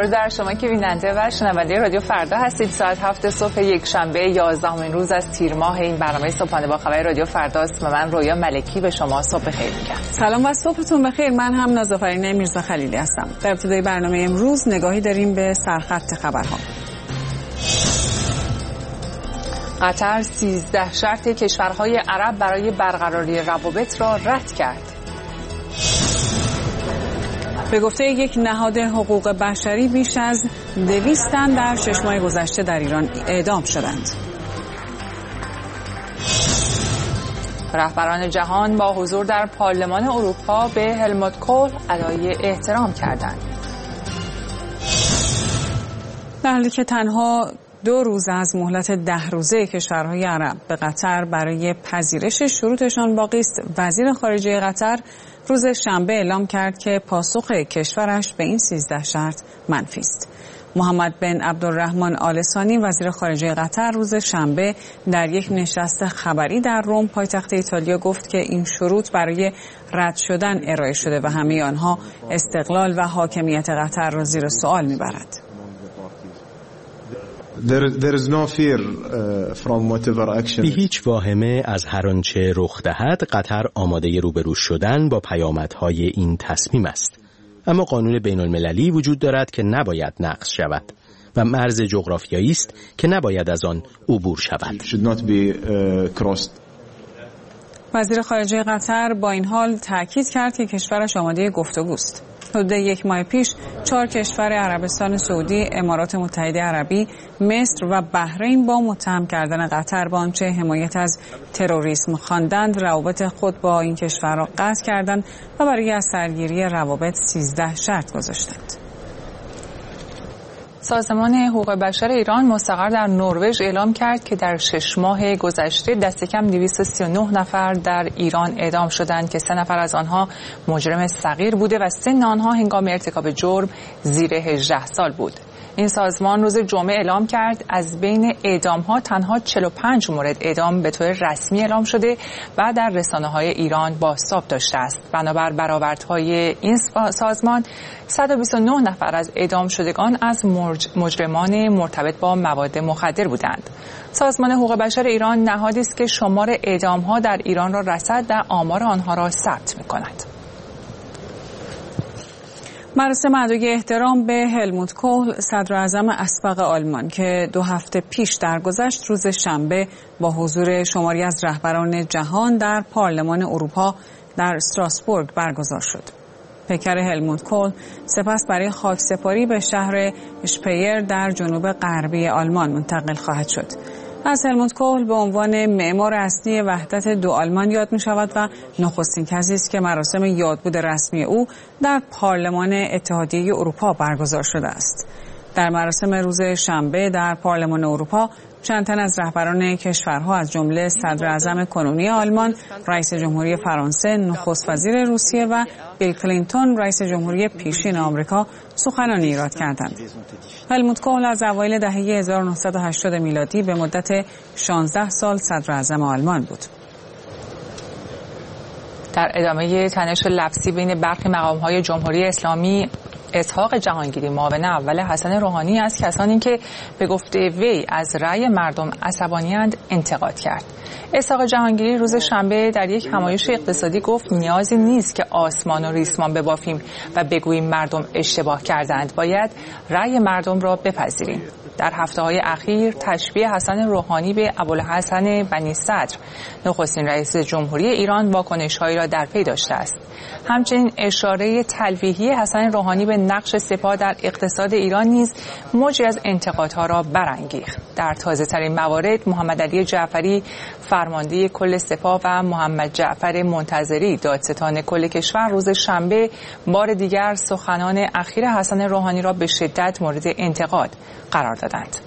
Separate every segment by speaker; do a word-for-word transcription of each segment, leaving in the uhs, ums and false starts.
Speaker 1: درود در شما که بیننده و شنونده رادیو فردا هستید. ساعت هفت صبح یک شنبه یازدهمین روز از تیر ماه این برنامه صبحانه با خبر رادیو فرداست و من رویا ملکی به شما صبح بخیر میگم.
Speaker 2: سلام و صبحتون بخیر. من هم نازافرین میرزا خلیلی هستم. در ابتدای برنامه امروز نگاهی داریم به سرخط خبرها.
Speaker 1: قطر سیزده شرط کشورهای عرب برای برقراری روابط را رد کرد.
Speaker 2: به گفته یک نهاد حقوق بشری بیش از دویست تن در شش ماه گذشته در ایران اعدام شدند.
Speaker 1: رهبران جهان با حضور در پارلمان اروپا به هلموت کول ادای احترام کردند.
Speaker 2: در حالی که تنها دو روز از مهلت ده روزه کشورهای عرب به قطر برای پذیرش شروطشان باقی است، وزیر خارجه قطر روز شنبه اعلام کرد که پاسخ کشورش به این سیزده شرط منفی است. محمد بن عبدالرحمن آل ثانی وزیر خارجه قطر روز شنبه در یک نشست خبری در روم پایتخت ایتالیا گفت که این شروط برای رد شدن ارائه شده و همه آنها استقلال و حاکمیت قطر را زیر سوال میبرد.
Speaker 3: بی هیچ واهمه از هر آنچه رخ دهد قطر آماده روبرو شدن با پیامدهای این تصمیم است. اما قانون بین المللی وجود دارد که نباید نقض شود و مرز جغرافیایی است که نباید از آن عبور شود.
Speaker 2: وزیر خارجه قطر با این حال تاکید کرد که کشورش آماده گفتگوست. حدود یک ماه پیش چهار کشور عربستان سعودی، امارات متحده عربی، مصر و بحرین با متهم کردن قطر با آنچه حمایت از تروریسم خواندند روابط خود با این کشور را قطع کردند و برای از سرگیری روابط سیزده شرط گذاشتند.
Speaker 1: سازمان حقوق بشر ایران مستقر در نروژ اعلام کرد که در شش ماه گذشته دست کم دویست و سی و نه نفر در ایران اعدام شدند که سه نفر از آنها مجرم صغیر بوده و سن آنها هنگام ارتکاب جرم زیر هجده سال بود. این سازمان روز جمعه اعلام کرد از بین اعدام‌ها تنها چهل و پنج مورد اعدام به طور رسمی اعلام شده و در رسانه‌های ایران بازتاب داشته است. بنابر برآوردهای این سازمان صد و بیست و نه نفر از اعدام شدگان از مجرمان مرتبط با مواد مخدر بودند. سازمان حقوق بشر ایران نهادی است که شمار اعدام‌ها در ایران را رصد و آمار آنها را ثبت می‌کند.
Speaker 2: مراسم ادای احترام به هلموت کول صدر اعظم اسبق آلمان که دو هفته پیش درگذشت روز شنبه با حضور شماری از رهبران جهان در پارلمان اروپا در استراسبورگ برگزار شد. پیکر هلموت کول سپس برای خاکسپاری به شهر اشپیر در جنوب غربی آلمان منتقل خواهد شد. از هلموت کول به عنوان معمار اصلی وحدت دو آلمان یاد می شود و نخستین کسی است که مراسم یادبود رسمی او در پارلمان اتحادیه اروپا برگزار شده است. در مراسم روز شنبه در پارلمان اروپا چند تن از رهبران کشورها از جمله صدر اعظم کنونی آلمان، رئیس جمهوری فرانسه، نخست وزیر روسیه و بیل کلینتون رئیس جمهوری پیشین آمریکا سخنرانی ایراد کردند. هلموت کول از اوایل دهه هزار و نهصد و هشتاد میلادی به مدت شانزده سال صدر اعظم آلمان بود.
Speaker 1: در ادامه تنش لفظی بین برخی مقام‌های جمهوری اسلامی، اسحاق جهانگیری معاون اول حسن روحانی از کسانی که به گفته وی از رأی مردم عصبانی‌اند انتقاد کرد. اسحاق جهانگیری روز شنبه در یک همایش اقتصادی گفت نیازی نیست که آسمان و ریسمان ببافیم و بگوییم مردم اشتباه کردند، باید رأی مردم را بپذیریم. در هفته‌های اخیر تشبیه حسن روحانی به ابوالحسن بنی صدر نخستین رئیس جمهوری ایران واکنش‌هایی را در پی داشته است. همچنین اشاره تلویحی حسن روحانی به نقش سپاه در اقتصاد ایران نیز موجی از انتقادها را برانگیخت. در تازه‌ترین موارد محمد علی جعفری فرمانده کل سپاه و محمد جعفر منتظری دادستان کل کشور روز شنبه بار دیگر سخنان اخیر حسن روحانی را به شدت مورد انتقاد قرار دادند.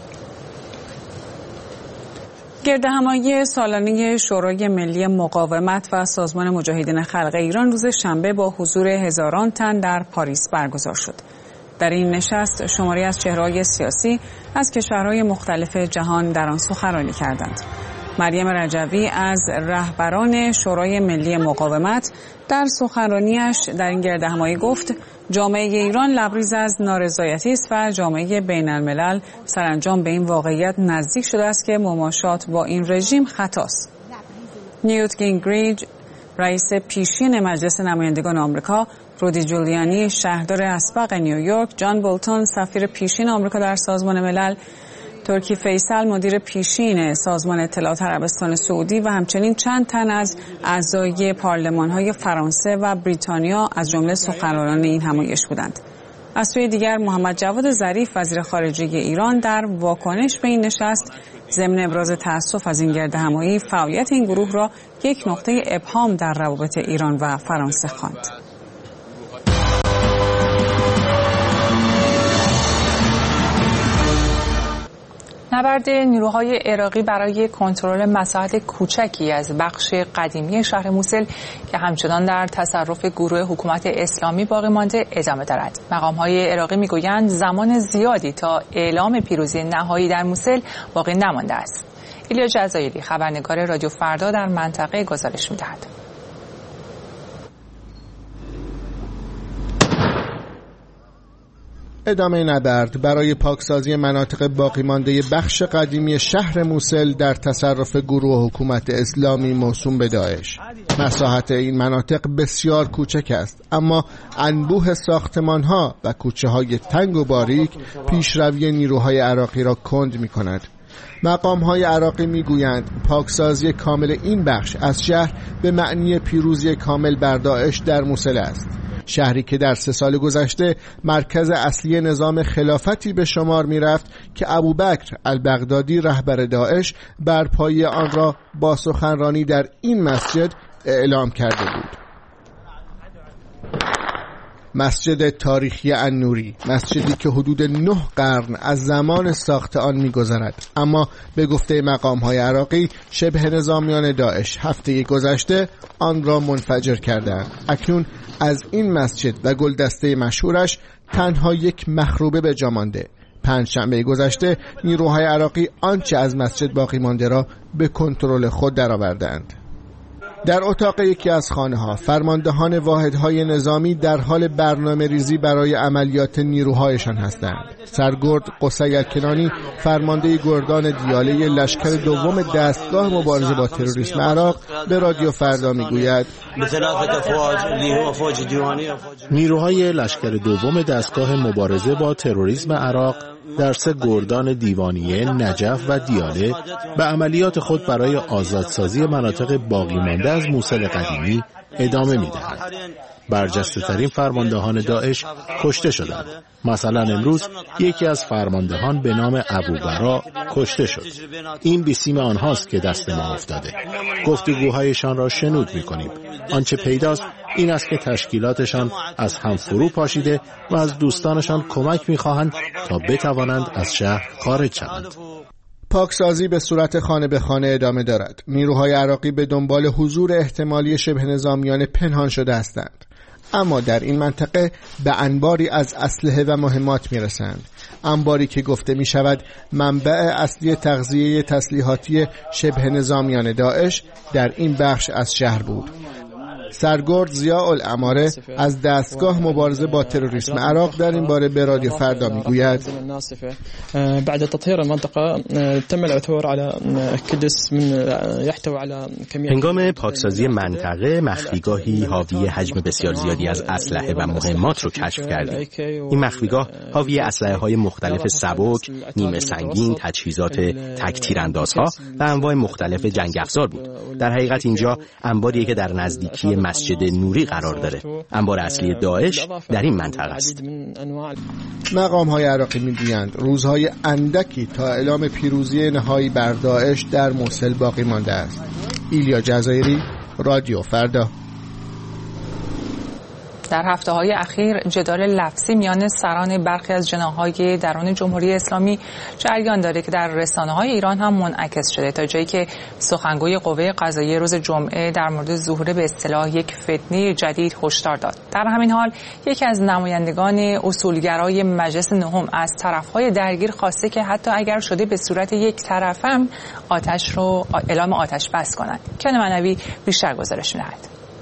Speaker 2: گردهمایی سالانه شورای ملی مقاومت و سازمان مجاهدین خلق ایران روز شنبه با حضور هزاران تن در پاریس برگزار شد. در این نشست شماری از چهره‌های سیاسی از کشورهای مختلف جهان در آن سخنرانی کردند. مریم رجوی از رهبران شورای ملی مقاومت در سخنرانیش در این گردهمایی گفت جامعه ایران لبریز از نارضایتی است و جامعه بین الملل سرانجام به این واقعیت نزدیک شده است که مماشات با این رژیم خطاست. نیوت گینگریچ رئیس پیشین مجلس نمایندگان آمریکا، رودی جولیانی شهردار اسبق نیویورک، جان بولتون سفیر پیشین آمریکا در سازمان ملل، ترکی فیصل مدیر پیشین سازمان اطلاعات عربستان سعودی و همچنین چند تن از اعضای پارلمان‌های فرانسه و بریتانیا از جمله سخنرانان این همایش بودند. از سوی دیگر محمد جواد ظریف وزیر خارجه ایران در واکنش به این نشست ضمن ابراز تأسف از این گردهمایی فعالیت این گروه را یک نقطه ابهام در روابط ایران و فرانسه خواند.
Speaker 1: نبرد نیروهای عراقی برای کنترل مساحت کوچکی از بخش قدیمی شهر موسل که همچنان در تصرف گروه حکومت اسلامی باقی مانده ادامه دارد. مقام‌های عراقی می‌گویند زمان زیادی تا اعلام پیروزی نهایی در موسل باقی نمانده است. ایلیا جزایری خبرنگار رادیو فردا در منطقه گزارش می‌دهد.
Speaker 4: ادامه نبرد برای پاکسازی مناطق باقی مانده بخش قدیمی شهر موسل در تصرف گروه حکومت اسلامی موسوم به داعش. مساحت این مناطق بسیار کوچک است، اما انبوه ساختمان‌ها و کوچه‌های تنگ و باریک پیشروی نیروهای عراقی را کند می‌کند. مقام‌های عراقی می‌گویند پاکسازی کامل این بخش از شهر به معنی پیروزی کامل بر داعش در موسل است. شهری که در سه سال گذشته مرکز اصلی نظام خلافتی به شمار می رفت که ابوبکر البغدادی رهبر داعش برپایی آن را با سخنرانی در این مسجد اعلام کرده بود. مسجد تاریخی النوری، مسجدی که حدود نه قرن از زمان ساخت آن می‌گذرد، اما به گفته مقام‌های عراقی شبه نظامیان داعش هفته گذشته آن را منفجر کردند. اکنون از این مسجد و گلدسته مشهورش تنها یک مخروبه به جا مانده. پنجشنبه گذشته نیروهای عراقی آنچه از مسجد باقی مانده را به کنترل خود درآوردند. در اتاق یکی از خانه‌ها فرماندهان واحدهای نظامی در حال برنامه ریزی برای عملیات نیروهایشان هستند. سرگرد قصی الکنانی فرمانده گردان دیاله لشکر دوم دستگاه مبارزه با تروریسم عراق به رادیو فردا میگوید
Speaker 3: نیروهای لشکر دوم دستگاه مبارزه با تروریسم عراق در سه گردان دیوانیه، نجف و دیاله به عملیات خود برای آزادسازی مناطق باقی مانده از موسل قدیمی ادامه می‌دهند. برجسته ترین فرماندهان داعش کشته شدند. مثلا امروز یکی از فرماندهان به نام ابوبرا کشته شد. این بیسیم آنهاست که دست ما افتاده. گفتگوهایشان را شنود می‌کنیم. آنچه پیداست این است که تشکیلاتشان از هم فرو پاشیده و از دوستانشان کمک می‌خواهند تا بتوانند از شهر خارج شوند.
Speaker 4: پاکسازی به صورت خانه به خانه ادامه دارد. نیروهای عراقی به دنبال حضور احتمالی شبه نظامیان پنهان شده هستند، اما در این منطقه به انباری از اسلحه و مهمات میرسند. انباری که گفته می شود منبع اصلی تغذیه تسلیحاتی شبه نظامیان داعش در این بخش از شهر بود. سرگرد ضیاء العماره از دستگاه مبارزه با تروریسم عراق در این باره به رادیو فردا میگوید
Speaker 5: بعد تطهیر المنطقه تم العثور على كدس من يحتوي على كميه.
Speaker 3: هنگام پاکسازی منطقه مخفیگاهی حاوی حجم بسیار زیادی از اسلحه و مهمات رو کشف کردیم. این مخفیگاه حاوی اسلحه‌های مختلف سبک، نیمه سنگین، تجهیزات تک تیراندازها و انواع مختلف جنگ افزار بود. در حقیقت اینجا انباریه که در نزدیکی مسجد نوری قرار داره. انبار اصلی داعش در این منطقه است.
Speaker 4: مقام‌های عراقی می‌گویند روزهای اندکی تا اعلام پیروزی نهایی بر داعش در موسل باقی مانده است. ایلیا جزایری، رادیو فردا.
Speaker 1: در هفته‌های اخیر جدال لفظی میان سران برخی از جناح‌های درون جمهوری اسلامی جریان داره که در رسانه‌های ایران هم منعکس شده، تا جایی که سخنگوی قوه قضاییه روز جمعه در مورد ظهور به اصطلاح یک فتنه جدید هشدار داد. در همین حال یکی از نمایندگان اصولگرای مجلس نهم از طرف‌های درگیر خواسته که حتی اگر شده به صورت یک طرفم آتش رو اعلام آتش بس کنند. کیان منوی بیشتر گزارش می‌دهد.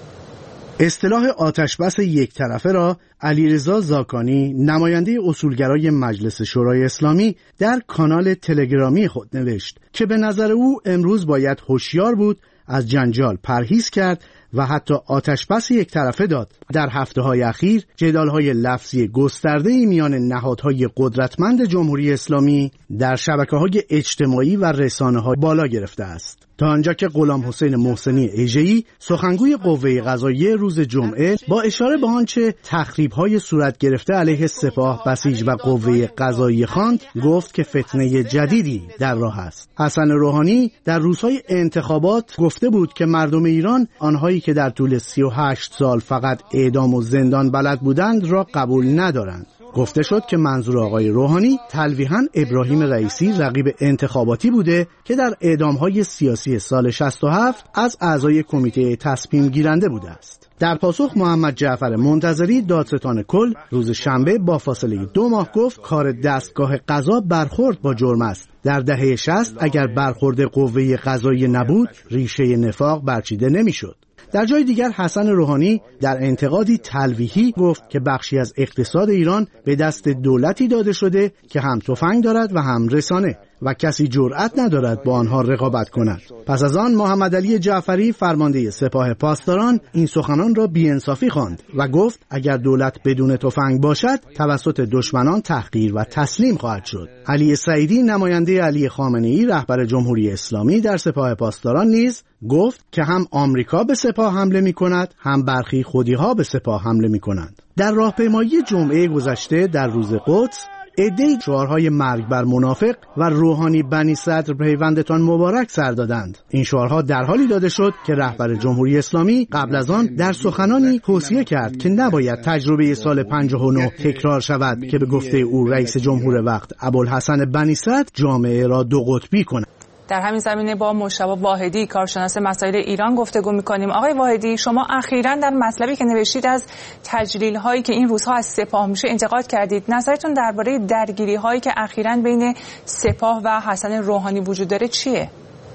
Speaker 6: اصطلاح آتش بس یک طرفه را علیرضا زاکانی، نماینده اصولگرای مجلس شورای اسلامی، در کانال تلگرامی خود نوشت که به نظر او امروز باید هوشیار بود، از جنجال پرهیز کرد و حتی آتش بس یک طرفه داد. در هفته‌های اخیر جدال‌های لفظی گسترده‌ای میان نهادهای قدرتمند جمهوری اسلامی در شبکه‌های اجتماعی و رسانه‌ها بالا گرفته است. تا آنجا که غلام حسین محسنی اژه‌ای، سخنگوی قوه قضاییه روز جمعه، با اشاره به آنچه تخریب‌های صورت گرفته علیه سپاه، بسیج و قوه قضاییه خواند، گفت که فتنه جدیدی در راه است. حسن روحانی در روزهای انتخابات گفته بود که مردم ایران آنهایی که در طول سی و هشت سال فقط اعدام و زندان بلد بودند را قبول ندارند. گفته شد که منظور آقای روحانی تلویحاً ابراهیم رئیسی رقیب انتخاباتی بوده که در اعدام‌های سیاسی سال شصت و هفت از اعضای کمیته تصمیم گیرنده بوده است. در پاسخ محمد جعفر منتظری، دادستان کل، روز شنبه با فاصله دو ماه گفت کار دستگاه قضا برخورد با جرم است. در دهه شصت اگر برخورد قوه قضاییه نبود، ریشه نفاق برچیده نمی‌شد. در جای دیگر حسن روحانی در انتقادی تلویحی گفت که بخشی از اقتصاد ایران به دست دولتی داده شده که هم تفنگ دارد و هم رسانه و کسی جرأت ندارد با آنها رقابت کند. پس از آن محمد علی جعفری، فرمانده سپاه پاسداران، این سخنان را بی‌انصافی خواند و گفت اگر دولت بدون تفنگ باشد توسط دشمنان تحقیر و تسلیم خواهد شد. علی سعیدی، نماینده علی خامنه‌ای رهبر جمهوری اسلامی در سپاه پاسداران، نیز گفت که هم آمریکا به سپاه حمله می‌کند، هم برخی خودی‌ها به سپاه حمله می‌کنند. در راهپیمایی جمعه گذشته در روز قدس، عده‌ای شعارهای مرگ بر منافق و روحانی بنی صدر پیوندتان مبارک سر دادند. این شعارها در حالی داده شد که رهبر جمهوری اسلامی قبل از آن در سخنانی توصیه کرد که نباید تجربه سال پنجاه و نه تکرار شود که به گفته او رئیس جمهور وقت ابوالحسن بنی صدر جامعه را دو قطبی کند.
Speaker 1: در همین زمینه با مجتبی واحدی، کارشناس مسائل ایران، گفتگو می‌کنیم. آقای واحدی، شما اخیراً در مطلبی که نوشتید از تجلیل‌هایی که این روزها از سپاه میشه انتقاد کردید. نظرتون درباره درگیری‌هایی که اخیراً بین سپاه و حسن روحانی وجود داره چیه؟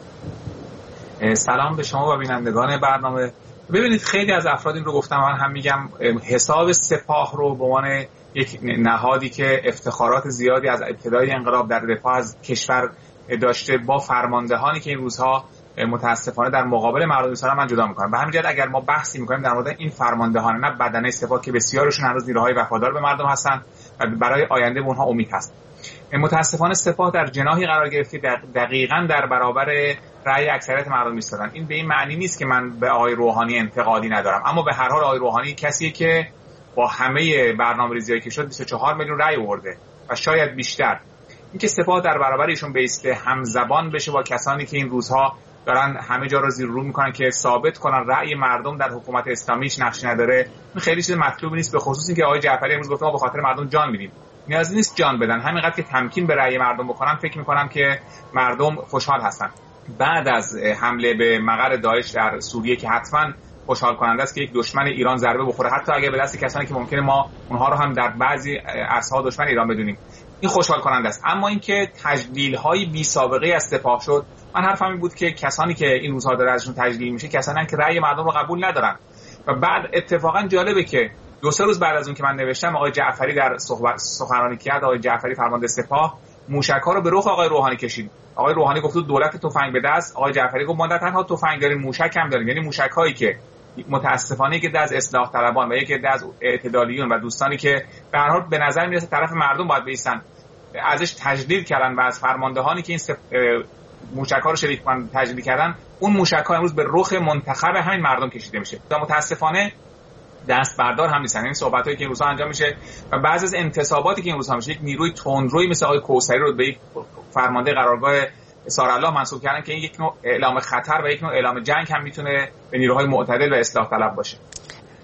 Speaker 7: سلام به شما و بینندگان برنامه. ببینید، خیلی از افراد این رو گفتم، من هم میگم حساب سپاه رو به عنوان یک نهادی که افتخارات زیادی از ابتدای انقلاب در دفاع از کشور داشته با فرماندهانی که این روزها متاسفانه در مقابل مردم ایستادن من جدا میکنم. به همین جهت اگر ما بحثی میکنیم در مورد این فرماندهان، نه بدنه سپاه که بسیارشون هنوز نیروهای وفادار به مردم هستن و برای آینده به اونها امید هست، متاسفانه سپاه در جناحی قرار گرفته دقیقاً در برابر رأی اکثریت مردم ایستادن. این به این معنی نیست که من به آقای روحانی انتقادی ندارم، اما به هر حال آقای روحانی کسیه که با همه برنامه‌ریزی‌هایی که شد بیست و چهار میلیون رأی آورده و شاید بیشتر. اینکه سپاه در برابر ایشون بیسته، همزبان بشه با کسانی که این روزها دارن همه جا رو زیر رو میکنن که ثابت کنن رأی مردم در حکومت اسلامی هیچ نقشی نداره، این خیلی چیز مطلوبی نیست. به خصوص اینکه آقای جعفری امروز گفت ما به خاطر مردم جان میدیم. نیازی نیست جان بدن، همینقدر که تمکین به رأی مردم بکنن فکر میکنم که مردم خوشحال هستن. بعد از حمله به مقر داعش در سوریه که حتما خوشحال کننده است که یک دشمن ایران ضربه بخوره، حتی اگر به دست کسانی که ممکنه ما اونها رو هم در بعضی عرصه‌ها دشمن ایران بدونیم، این خوشحال کننده است. اما اینکه تجلیل‌های بی سابقه از سپاه شد، من حرفم این بود که کسانی که این روزها داره ازشون تجلیل میشه کسانی که رأی مردم رو قبول ندارن. و بعد اتفاقا جالبه که دو سه روز بعد از اون که من نوشتم، آقای جعفری در صحبت سخنرانی کرد، آقای جعفری فرمانده سپاه موشک‌ها رو به رخ آقای روحانی کشید. آقای روحانی گفت دولت تفنگ به دست، آقای جعفری گفت ما نه تنها تفنگ داریم، موشک هم داریم. یعنی موشک‌هایی که متاسفانه که از اصلاح طلبان و یکی از اعتدالیون و دوستانی که به هر حال به نظر میرسه طرف مردم باید بایستن ازش تجلیل کردن و از فرماندهانی که این سف... موشک‌ها رو شریک کنن تجلیل کردن، اون موشک‌ها امروز به رخ منتخب همین مردم کشیده میشه. و متاسفانه دست بردار هم نیستن. این صحبتایی که این روزها انجام میشه و بعضی از انتصاباتی که این روزها میشه، یک نیروی تندروی مثل آقای کوثری رو به یک فرمانده قرارگاه سارالله منصوب کردن که این یک نوع اعلام خطر و یک نوع اعلام جنگ هم میتونه به نیروهای معتدل و اصلاح طلب باشه.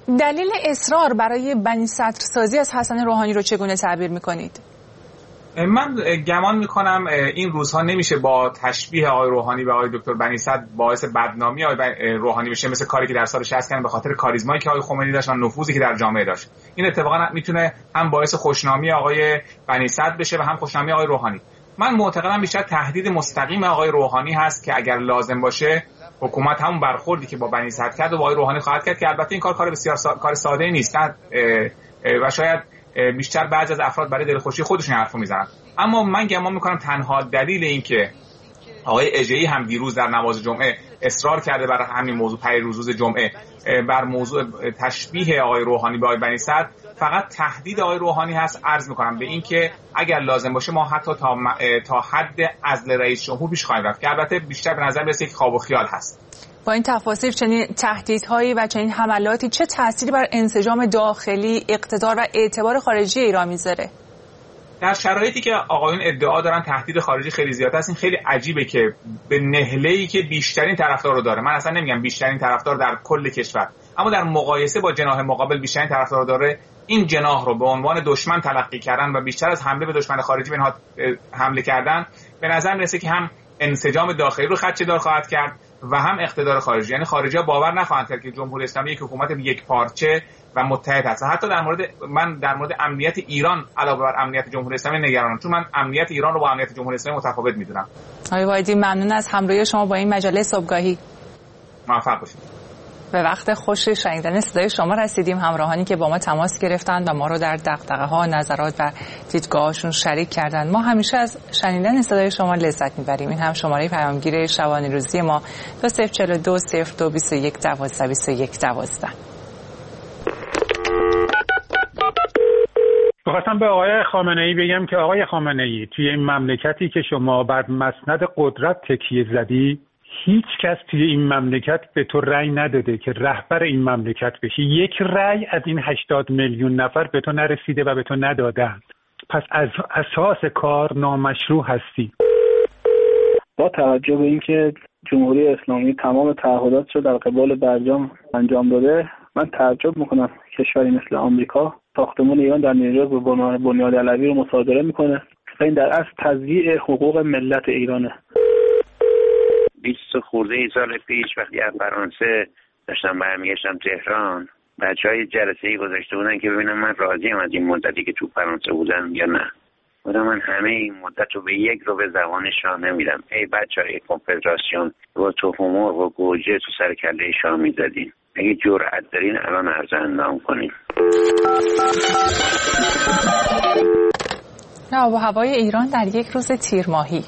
Speaker 1: دلیل اصرار برای بنی صدر سازی از حسن روحانی رو چگونه تعبیر می‌کنید؟
Speaker 7: من گمان میکنم این روزها نمیشه با تشبیه آقای روحانی به آقای دکتر بنی صدر باعث بدنامی آقای روحانی بشه، مثل کاری که در سال شصت کردن به خاطر کاریزمایی که آقای خمینی داشت و نفوذی که در جامعه داشت. این اتفاقا میتونه هم باعث خوشنامی آقای بنی صدر بشه و هم خوشنامی آقای روحانی. من معتقدم بیشتر تهدید مستقیم آقای روحانی هست که اگر لازم باشه حکومت همون برخوردی که با بنی صدر کرد و با آقای روحانی خواهد کرد، که البته این کار کار بسیار سا... کار ساده‌ای نیست و شاید بیشتر بعضی از افراد برای دلخوشی خودشون حرفو میزنن. اما من گمان میکنم تنها دلیل این که آقای اژه‌ای هم دیروز در نماز جمعه اصرار کرده بر همین موضوع پیروز روز جمعه بر موضوع تشبیه آقای روحانی به آقای بنی صدر فقط تهدید آقای روحانی هست. عرض میکنم به این که اگر لازم باشه ما حتی تا تا حد عزل رئیس جمهور پیش خواهیم رفت، که البته بیشتر به نظر میاد یک خواب و خیال هست.
Speaker 1: با این تفاصیل چنین تهدیدهایی و چنین حملاتی چه تأثیری بر انسجام داخلی، اقتدار و اعتبار خارجی ایران میذاره؟
Speaker 7: در شرایطی که آقایون ادعا دارن تهدید خارجی خیلی زیاد است، این خیلی عجیبه که به نهله‌ای که بیشترین طرفدار رو داره، من اصلا نمیگم بیشترین طرفدار در کل کشور، اما در مقایسه با جناح مقابل بیشترین طرفدار داره، این جناح رو به عنوان دشمن تلقی کردن و بیشتر از حمله به دشمن خارجی به اینها حمله کردن، به نظر میرسه که هم انسجام داخلی رو خدشه‌دار خواهد کرد و هم اقتدار خارجی. یعنی خارجی‌ها باور نخواهند کرد که جمهوری اسلامی یک حکومت یک پارچه و متحد هست. حتی در مورد من در مورد امنیت ایران علاوه بر امنیت جمهوری اسلامی نگرانم، چون من امنیت ایران رو با امنیت جمهوری اسلامی متفاوت می‌دونم.
Speaker 1: آقای وایدی ممنون از همراهی شما با این مجله صبحگاهی.
Speaker 7: موفق باشید.
Speaker 1: به وقت خوش شنیدن صدای شما رسیدیم. همراهانی که با ما تماس گرفتند و ما رو در دغدغه‌ها، نظرات و دیدگاه‌هاشون شریک کردند. ما همیشه از شنیدن صدای شما لذت می‌بریم. این هم شماره پیامگیر شبانه روزی ما دو صفر چهار دو صفر دو بیست و یک دوازده بیست و یک دوازده.
Speaker 8: می‌خواستم به آقای خامنه‌ای بگم که آقای خامنه‌ای، توی این مملکتی که شما بر مسند قدرت تکیه زدی، هیچ کس توی این مملکت به تو رأی نداده که رهبر این مملکت بشی. یک رأی از این هشتاد میلیون نفر به تو نرسیده و به تو ندادند. پس از اساس کار نامشروع هستی.
Speaker 9: با توجه به اینکه جمهوری اسلامی تمام تعهداتش رو در قبال برجام انجام داده، من تعجب میکنم کشوری مثل آمریکا ساختمان ایران در نیویورک به بنیاد علوی رو مصادره میکنه. این در اصل تضییع حقوق ملت ایرانه.
Speaker 10: بیست خورده ای سال پیش وقتی از فرانسه داشتم برمیگشتم تهران، بچهای جلسه‌ای گذاشته بودن که ببینم من راضیم از این مدتی که تو فرانسه بودم یا نه. بودم من همه این مدت رو به یک رو به زبان شاه نمیدم. ای بچهای کنفدراسیون و تخم‌مرغ و گوجه تو سر کله شاه میزدین، اگه جرأت دارین الان عرض اندام کنین.
Speaker 1: آب و هوای ایران در یک روز تیر ماهی.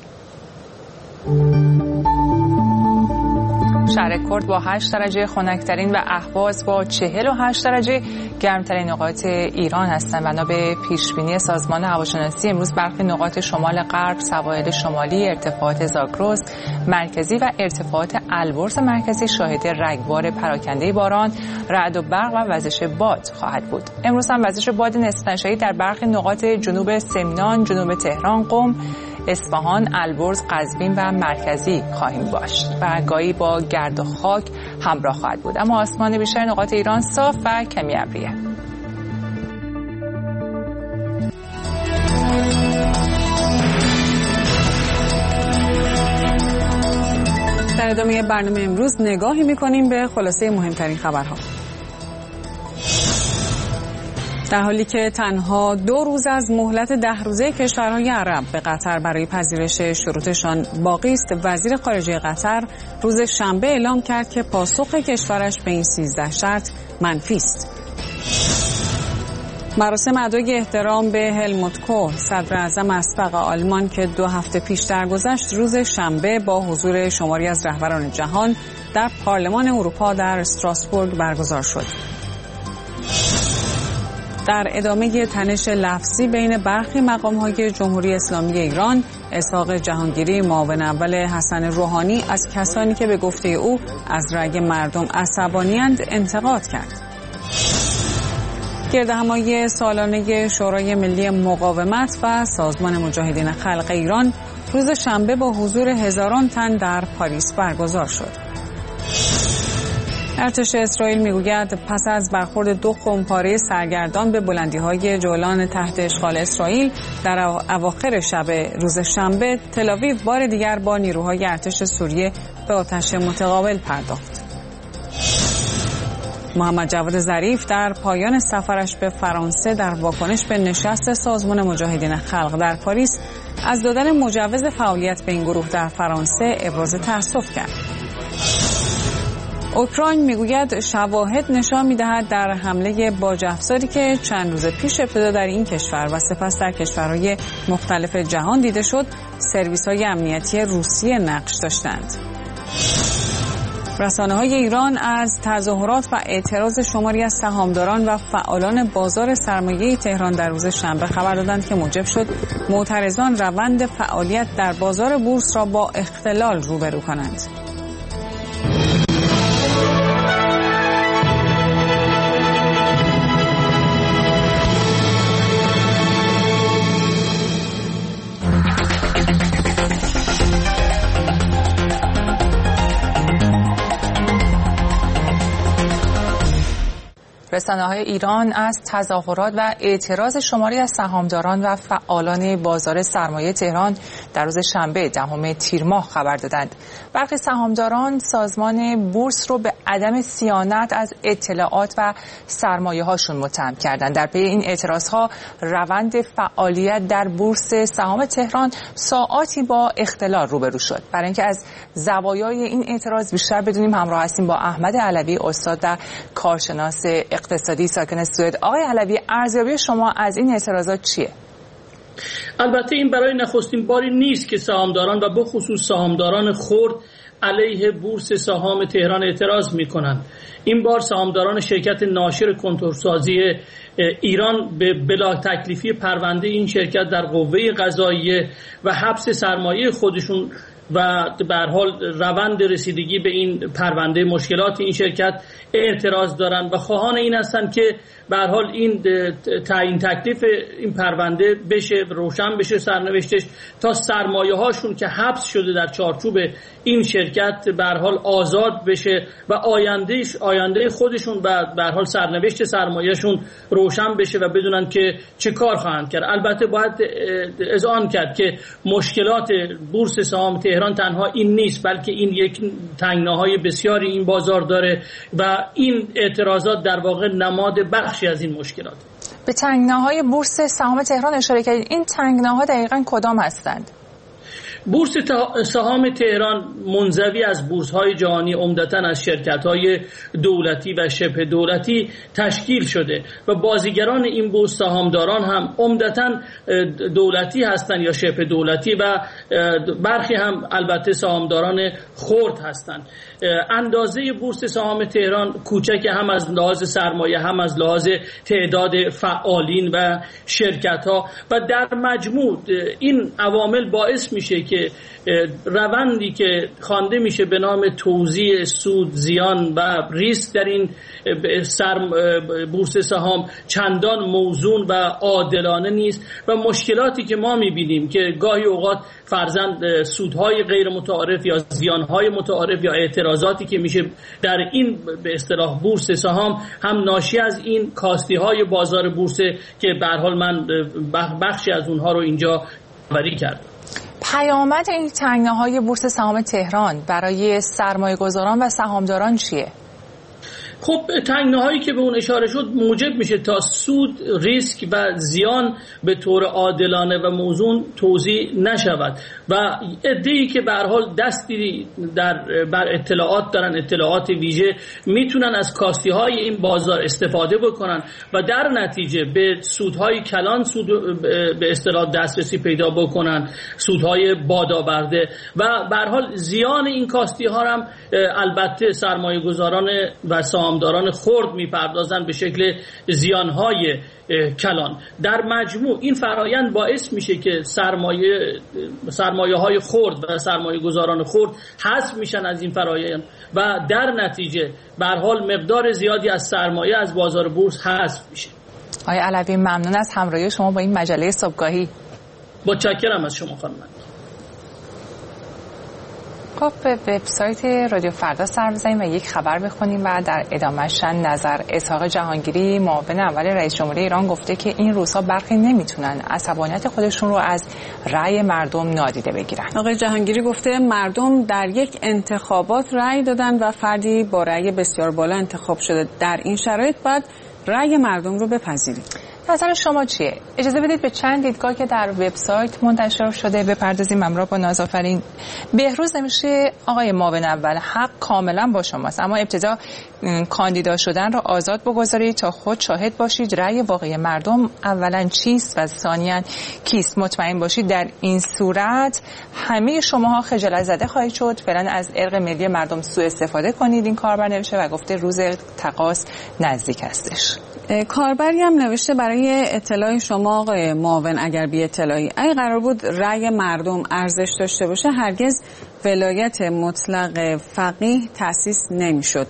Speaker 1: شهر کرد با هشت درجه، خنک‌ترین و اهواز با چهل و هشت درجه گرمترین نقاط ایران هستند. بنا به پیشبینی سازمان هواشناسی امروز برخی نقاط شمال غرب، سواحل شمالی، ارتفاعات زاگرس مرکزی و ارتفاعات البرز مرکزی شاهد رگبار پراکنده باران، رعد و برق و وزش باد خواهد بود. امروز هم وزش باد نصف نشایی در برخی نقاط جنوب سمنان، جنوب تهران، قم، اصفهان، البرز، قزوین و مرکزی خواهیم داشت و گاهی با گرد و خاک همراه خواهد بود. اما آسمان بیشتر نقاط ایران صاف و کمی ابریه.
Speaker 2: در ادامه برنامه امروز نگاهی می‌کنیم به خلاصه مهمترین خبرها. در حالی که تنها دو روز از مهلت ده روزه کشورهای عرب به قطر برای پذیرش شروطشان باقی است، وزیر خارجه قطر روز شنبه اعلام کرد که پاسخ کشورش به این سیزده شرط منفی است. مراسم ادای احترام به هلموت کوه، صدر اعظم اسبق آلمان که دو هفته پیش درگذشت روز شنبه با حضور شماری از رهبران جهان در پارلمان اروپا در استراسبورگ برگزار شد. در ادامه تنش لفظی بین برخی مقام‌های جمهوری اسلامی ایران، اسحاق جهانگیری معاون اول حسن روحانی از کسانی که به گفته او از رأی مردم عصبانی‌اند انتقاد کرد. گردهمایی سالانه شورای ملی مقاومت و سازمان مجاهدین خلق ایران روز شنبه با حضور هزاران تن در پاریس برگزار شد. ارتش اسرائیل میگوید پس از برخورد دو خمپاره سرگردان به بلندی‌های جولان تحت اشغال اسرائیل در اواخر شب روز شنبه، تل‌آویو بار دیگر با نیروهای ارتش سوریه به آتش متقابل پرداخت. محمد جواد ظریف در پایان سفرش به فرانسه در واکنش به نشست سازمان مجاهدین خلق در پاریس از دادن مجوز فعالیت به این گروه در فرانسه ابراز تأسف کرد. اوکراین میگوید شواهد نشان میدهد در حمله باج افزاری که چند روز پیش ابتدا در این کشور و سپس در کشورهای مختلف جهان دیده شد، سرویس‌های امنیتی روسیه نقش داشتند. رسانه‌های ایران از تظاهرات و اعتراض شماری از سهامداران و فعالان بازار سرمایه تهران در روز شنبه خبر دادند که موجب شد معترضان روند فعالیت در بازار بورس را با اختلال روبرو کنند.
Speaker 1: رسانه‌های ایران از تظاهرات و اعتراض شماری از سهامداران و فعالان بازار سرمایه تهران در روز شنبه دهم تیر ماه خبر دادند. برخی سهامداران سازمان بورس رو به عدم صیانت از اطلاعات و سرمایه‌هاشون متهم کردند. در پی این اعتراضها روند فعالیت در بورس سهام تهران ساعاتی با اختلال روبرو شد. برای اینکه از زوایای این اعتراض بیشتر بدونیم همراه هستیم با احمد علوی، استاد و کارشناس اقتصادی ساکن سوئد. آقای علوی، ارزیابی شما از این اعتراضات چیه؟
Speaker 11: البته این برای نخستین باری نیست که سهامداران و به خصوص سهامداران خرد علیه بورس سهام تهران اعتراض می‌کنند. این بار سهامداران شرکت ناشر کنتورسازی ایران به بلا تکلیفی پرونده این شرکت در قوه قضاییه و حبس سرمایه خودشون و به هر حال روند رسیدگی به این پرونده، مشکلات این شرکت اعتراض دارند و خواهان این هستند که به هر حال این تعیین تکلیف این پرونده بشه، روشن بشه سرنوشتش، تا سرمایه هاشون که حبس شده در چارچوب این شرکت به هر حال آزاد بشه و آیندهش آینده خودشون و به هر حال سرنوشت سرمایه‌شون روشن بشه و بدونن که چه کار خواهند کرد. البته باید اذعان کرد که مشکلات بورس سهام تهران تنها این نیست، بلکه این یک تنگناهای بسیاری این بازار داره و این اعتراضات در واقع نماد بخشی از این مشکلات.
Speaker 1: به تنگناهای بورس سهام تهران اشاره کردید. این تنگناها دقیقاً کدام هستند؟
Speaker 11: بورس سهام تهران منزوی از بورس‌های جهانی عمدتاً از شرکت‌های دولتی و شبه دولتی تشکیل شده و بازیگران این بورس سهامداران هم عمدتاً دولتی هستند یا شبه دولتی و برخی هم البته سهامداران خرد هستند. اندازه بورس سهام تهران کوچک هم از لحاظ سرمایه هم از لحاظ تعداد فعالین و شرکت‌ها و در مجموع این عوامل باعث میشه که روندی که خوانده میشه به نام توزیع سود، زیان و ریسک در این بورس سهام چندان موزون و عادلانه نیست و مشکلاتی که ما میبینیم که گاهی اوقات فرضاً سودهای غیر متعارف یا زیانهای متعارف یا اعتراضاتی که میشه در این به اصطلاح بورس سهام هم ناشی از این کاستی‌های بازار بورس که به هر حال من بخشی از اونها رو اینجا بری کردم.
Speaker 1: پیامد این تنگناهای بورس سهام تهران برای سرمایه‌گذاران و سهامداران چیه؟
Speaker 11: خب تنگناهایی که به اون اشاره شد موجب میشه تا سود، ریسک و زیان به طور عادلانه و موزون توزیع نشود و عده‌ای که به هر حال دستی در بر اطلاعات دارن، اطلاعات ویژه، میتونن از کاستی‌های این بازار استفاده بکنن و در نتیجه به سودهای کلان سود به اصطلاح دسترسی پیدا بکنن، سودهای بادآورده و به هر حال زیان این کاستی‌ها هم البته سرمایه‌گذاران و سهامداران خرد میپردازن به شکل زیانهای کلان. در مجموع این فرایند باعث میشه که سرمایه سرمایه های خرد و سرمایه گذاران خرد حذف میشن از این فرایند و در نتیجه به هر حال مقدار زیادی از سرمایه از بازار بورس حذف میشه.
Speaker 1: آقای علوی ممنون از همراهی شما با این مجله صبحگاهی.
Speaker 11: متشکرم از شما خانم.
Speaker 1: خب به وبسایت رادیو فردا سر بزنیم و یک خبر بخونیم و در ادامه‌اش نظر. اسحاق جهانگیری معاون اول رئیس جمهوری ایران گفته که این روزها برخی نمیتونن عصبانیت خودشون رو از رأی مردم نادیده بگیرن.
Speaker 2: آقای جهانگیری گفته مردم در یک انتخابات رأی دادن و فردی با رأی بسیار بالا انتخاب شده. در این شرایط باید رأی مردم رو بپذیرید.
Speaker 1: نظر شما چیه؟ اجازه بدید به چند دیدگاه که در وبسایت منتشر شده بپردازیم. همراه با نازآفرین. بهروز نمیشه آقای معاون اول حق کاملا با شماست، اما ابتدا کاندیدا شدن را آزاد بگذارید تا خود شاهد باشید رأی واقعی مردم اولا چیست و ثانیاً کیست. مطمئن باشید در این صورت همه شماها خجالت زده خواهید شد. فعلا از ارق ملی مردم سوء استفاده کنید. این کاربر نوشته و گفته روز تقاص نزدیک هستش.
Speaker 2: کاربری هم نوشته برای اطلاع شما آقای معاون اگر بی اطلاعی اگه قرار بود رأی مردم ارزش داشته باشه هرگز ولایت مطلق فقیه تأسیس نمیشد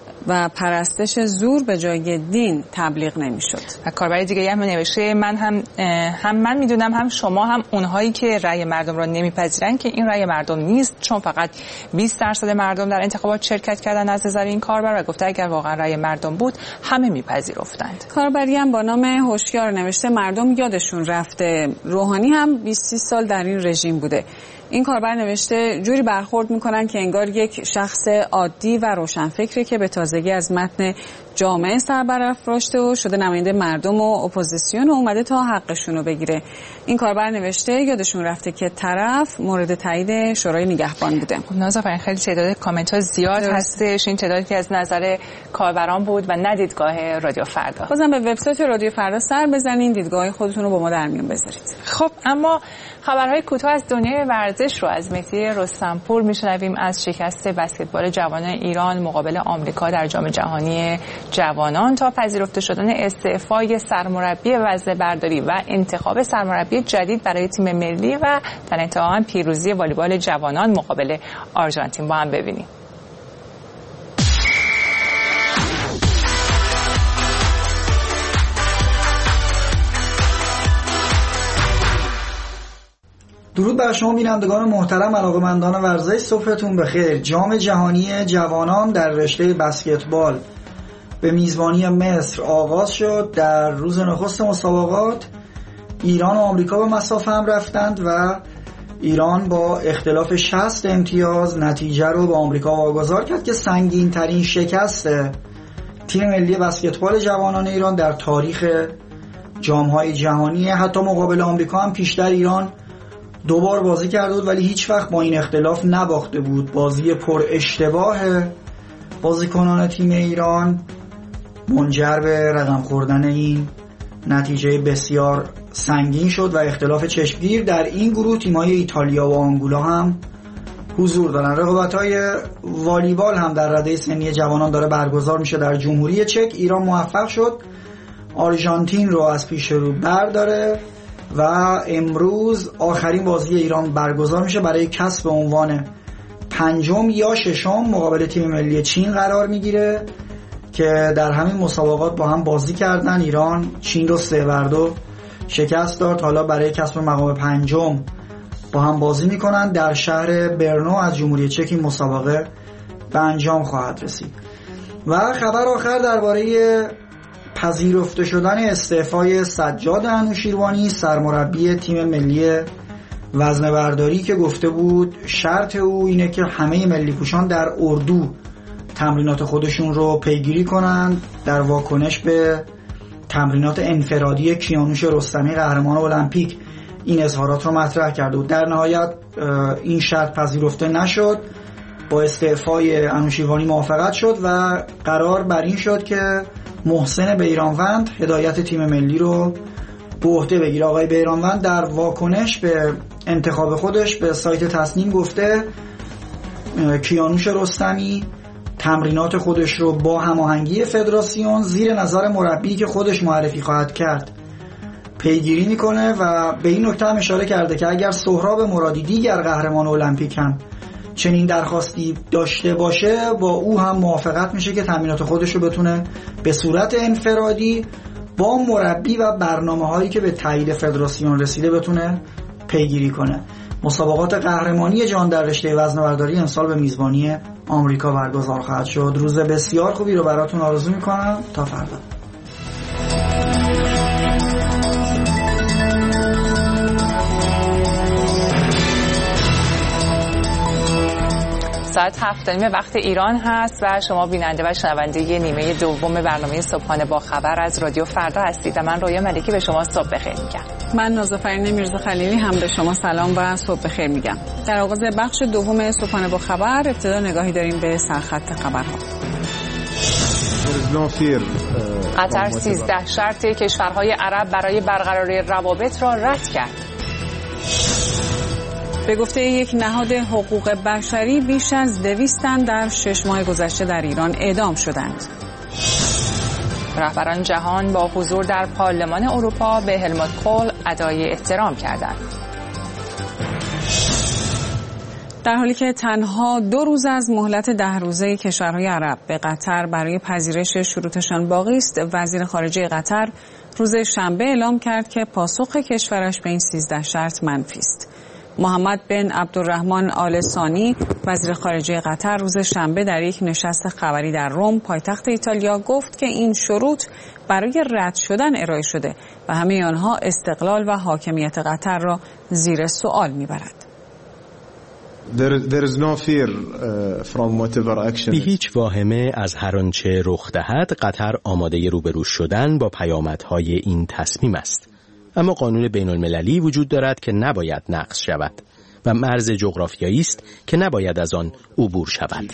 Speaker 2: و پرستش زور به جای دین تبلیغ نمیشد.
Speaker 1: و کاربر دیگه هم نوشته من هم هم من میدونم هم شما هم اونهایی که رأی مردم را نمیپذیرن که این رأی مردم نیست، چون فقط بیست درصد مردم در انتخابات شرکت کردن از نظر این کاربر و گفته اگر واقعا رأی مردم بود همه میپذیرفتند.
Speaker 2: کاربری هم با نام هوشیار نوشته مردم یادشون رفته روحانی هم بیست سال در این رژیم بوده. این کاربر نوشته جوری برخورد میکنن که انگار یک شخص عادی و روشنفکره که به تازگی از متن جامعه سر برافراشته و شده نماینده مردم و اپوزیسیون و اومده تا حقشون رو بگیره. این کاربر نوشته یادشون رفته که طرف مورد تایید شورای نگهبان بوده.
Speaker 1: نازآفرین خیلی تعداد کامنت ها زیاد درست. هستش. این تعدادی که از نظر کاربران بود و نه دیدگاه رادیو فردا.
Speaker 2: بازم به وبسایت رادیو فردا سر بزنین، دیدگاه خودتون رو با ما در میون بذارید.
Speaker 1: خب اما خبرهای کوتاه از دنیای ورزش رو از مهدی رستمپور میشنویم. از شکست بسکتبال جوانان ایران مقابل آمریکا در جام جهانی جوانان تا پذیرفته شدن استعفای سرمربی وزنه برداری و انتخاب سرمربی جدید برای تیم ملی و در انتها هم پیروزی والیبال جوانان مقابل آرژانتین با هم ببینیم.
Speaker 12: درود بر شما بینندگان محترم، علاقه‌مندان ورزش، صبحتون بخیر. جام جهانی جوانان در رشته بسکتبال به میزبانی مصر آغاز شد. در روز نخست مسابقات ایران و آمریکا به مسافه هم رفتند و ایران با اختلاف شصت امتیاز نتیجه رو به آمریکا واگذار کرد که سنگین ترین شکست تیم ملی بسکتبال جوانان ایران در تاریخ جام‌های جهانی. حتی مقابل آمریکا هم پیشتر ایران دو بار بازی کرده بود ولی هیچ وقت با این اختلاف نباخته بود. بازی پر اشتباه بازیکنان تیم ایران منجر به رقم خوردن این نتیجه بسیار سنگین شد و اختلاف چشمگیر. در این گروه تیم‌های ایتالیا و آنگولا هم حضور دارن. رقابت‌های والیبال هم در رده سنی جوانان داره برگزار میشه در جمهوری چک. ایران موفق شد آرژانتین رو از پیش رو برداره و امروز آخرین بازی ایران برگزار میشه برای کسب عنوان پنجم یا ششم مقابل تیم ملی چین قرار میگیره که در همین مسابقات با هم بازی کردن. ایران چین رو سه بر دو شکست داد. حالا برای کسب مقام پنجم با هم بازی میکنن. در شهر برنو از جمهوری چک این مسابقه به انجام خواهد رسید. و خبر آخر درباره پذیرفته شدن استعفای سجاد انوشیروانی سرمربی تیم ملی وزنه برداری که گفته بود شرط او اینه که همه ملی پوشان در اردو تمرینات خودشون رو پیگیری کنند در واکنش به تمرینات انفرادی کیانوش رستمی قهرمان المپیک این اظهارات رو مطرح کرده بود. در نهایت این شرط پذیرفته نشد، با استعفای انوشیروانی موافقت شد و قرار بر این شد که محسن بیرانوند هدایت تیم ملی رو به عهده بگیره. آقای بیرانوند در واکنش به انتخاب خودش به سایت تصنیم گفته کیانوش رستمی تمرینات خودش رو با هماهنگی فدراسیون زیر نظر مربی که خودش معرفی خواهد کرد پیگیری میکنه و به این نکته هم اشاره کرده که اگر سهراب مرادی دیگر قهرمان المپیک هم چنین درخواستی داشته باشه با او هم موافقت میشه که تمرینات خودش رو بتونه به صورت انفرادی با مربی و برنامه هایی که به تایید فدراسیون رسیده بتونه پیگیری کنه. مسابقات قهرمانی جهان در رشته وزنه‌برداری امسال به میزبانی آمریکا برگزار خواهد شد. روز بسیار خوبی رو براتون آرزو میکنم. تا فردا.
Speaker 1: ساعت هفت نیمه وقت ایران هست و شما بیننده و شنونده نیمه دوم برنامه صبحانه با خبر از رادیو فردا هستید. من رویا ملکی به شما صبح بخیر میگم.
Speaker 2: من نازافرین میرزا خلیلی هم به شما سلام و صبح بخیر میگم. در آغاز بخش دوم صبحانه با خبر ابتدا نگاهی داریم به سرخط خبرها. قطر سیزده شرط کشورهای عرب برای برقراری روابط را رد کرد. به گفته یک نهاد حقوق بشری بیش از دویست تن در شش ماه گذشته در ایران اعدام شدند. رهبران جهان با حضور در پارلمان اروپا به هلموت کول ادای احترام کردند. در حالی که تنها دو روز از مهلت ده روزه کشورهای عرب به قطر برای پذیرش شروطشان باقی است، وزیر خارجه قطر روز شنبه اعلام کرد که پاسخ کشورش به این سیزده شرط منفی است. محمد بن عبدالرحمن آل ثانی وزیر خارجه قطر روز شنبه در یک نشست خبری در روم پایتخت ایتالیا گفت که این شروط برای رد شدن ارائه شده و همه آنها استقلال و حاکمیت قطر را زیر سوال میبرد.
Speaker 3: بی هیچ واهمه از هر آنچه رخ دهد قطر آماده روبرو شدن با پیامدهای این تصمیم است. اما قانون بین المللی وجود دارد که نباید نقض شود و مرز جغرافیایی است که نباید از آن عبور شود.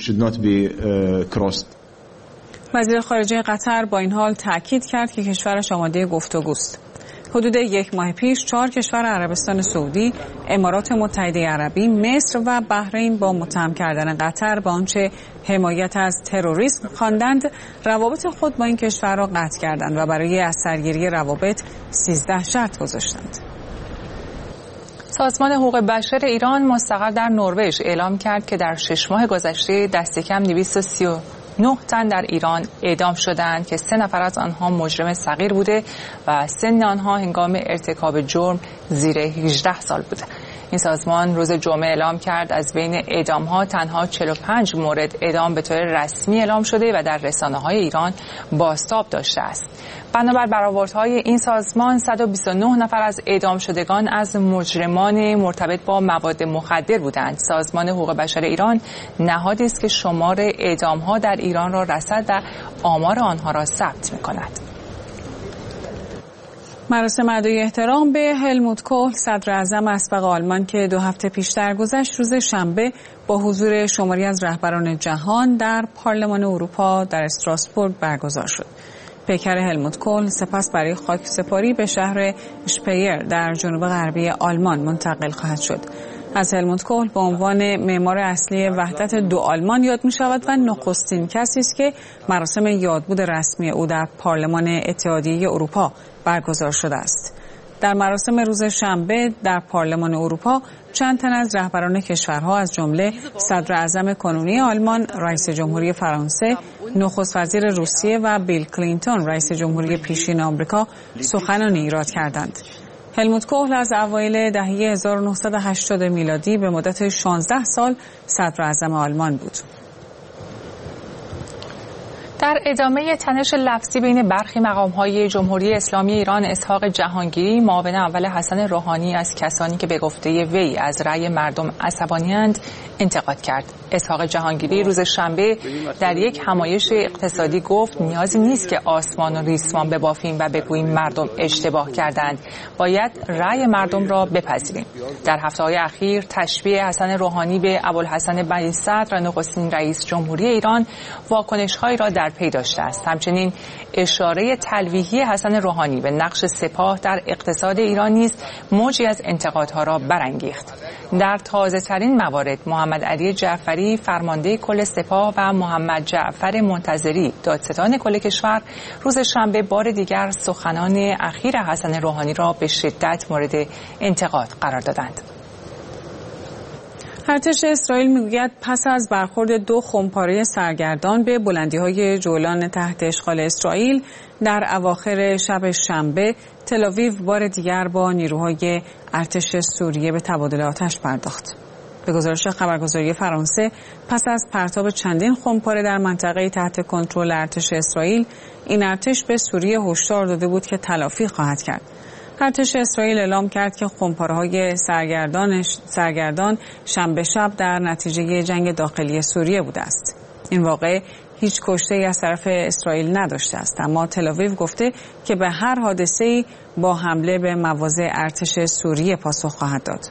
Speaker 2: وزیر خارجه قطر با این حال تاکید کرد که کشورش آماده گفتگوست. حدود یک ماه پیش چهار کشور عربستان سعودی، امارات متحده عربی، مصر و بحرین با متهم کردن قطر به آنچه حمایت از تروریسم خواندند روابط خود با این کشور را قطع کردند و برای از سرگیری روابط سیزده شرط گذاشتند.
Speaker 1: سازمان حقوق بشر ایران مستقر در نروژ اعلام کرد که در شش ماه گذشته دست کم دویست و سی و نه تن در ایران اعدام شدند که سه نفر از آنها مجرم صغیر بوده و سن آنها هنگام ارتکاب جرم زیر هجده سال بوده. این سازمان روز جمعه اعلام کرد از بین اعدام‌ها تنها چهل و پنج مورد اعدام به طور رسمی اعلام شده و در رسانه‌های ایران بازتاب داشته است. بنابر برآوردهای این سازمان صد و بیست و نه نفر از اعدام شدگان از مجرمان مرتبط با مواد مخدر بودند. سازمان حقوق بشر ایران نهادی است که شمار اعدام‌ها در ایران را رصد و آمار آنها را ثبت می‌کند.
Speaker 2: مراسم ادای احترام به هلموت کول صدر اعظم اسبق آلمان که دو هفته پیش درگذشت روز شنبه با حضور شماری از رهبران جهان در پارلمان اروپا در استراسبورگ برگزار شد. پیکر هلموت کول سپس برای خاکسپاری به شهر اشپیر در جنوب غربی آلمان منتقل خواهد شد. از هلموت کول به عنوان معمار اصلی وحدت دو آلمان یاد می شود و نخستین کسی است که مراسم یادبود رسمی او در پارلمان اتحادیه اروپا برگزار شده است. در مراسم روز شنبه در پارلمان اروپا چند تن از رهبران کشورها از جمله صدر اعظم کنونی آلمان، رئیس جمهوری فرانسه، نخست وزیر روسیه و بیل کلینتون رئیس جمهوری پیشین آمریکا سخنانی ایراد کردند. هلموت کول از اوایل دهه هزار و نهصد و هشتاد میلادی به مدت شانزده سال صدر اعظم آلمان بود.
Speaker 1: در ادامه تنش لفظی بین برخی مقام‌های جمهوری اسلامی ایران، اسحاق جهانگیری معاون اول حسن روحانی از کسانی که به گفته وی از رأی مردم عصبانی‌اند انتقاد کرد. اسحاق جهانگیری روز شنبه در یک همایش اقتصادی گفت نیازی نیست که آسمان و ریسمان ببافیم و بگوییم مردم اشتباه کردند، باید رأی مردم را بپذیریم. در هفته‌های اخیر تشبیه حسن روحانی به ابوالحسن بنی صدر نخستین رئیس جمهوری ایران واکنش‌هایی را در پی داشته است. همچنین اشاره تلویحی حسن روحانی به نقش سپاه در اقتصاد ایران نیز موجی از انتقادها را برانگیخت. در تازه ترین موارد محمد علی جعفری فرمانده کل سپاه و محمد جعفر منتظری دادستان کل کشور روز شنبه بار دیگر سخنان اخیر حسن روحانی را به شدت مورد انتقاد قرار دادند.
Speaker 2: ارتش اسرائیل میگوید پس از برخورد دو خمپاره سرگردان به بلندی‌های جولان تحت اشغال اسرائیل در اواخر شب شنبه، تل‌آویو بار دیگر با نیروهای ارتش سوریه به تبادل آتش پرداخت. به گزارش خبرگزاری فرانسه، پس از پرتاب چندین خمپاره در منطقه تحت کنترل ارتش اسرائیل، این ارتش به سوریه هشدار داده بود که تلافی خواهد کرد. ارتش اسرائیل اعلام کرد که خمپاره‌های سرگردانش سرگردان شنبه شب در نتیجه جنگ داخلی سوریه بوده است. این واقعه هیچ کشته‌ای از طرف اسرائیل نداشته است، اما تل‌آویو گفته که به هر حادثه‌ای با حمله به مواضع ارتش سوریه پاسخ خواهد داد.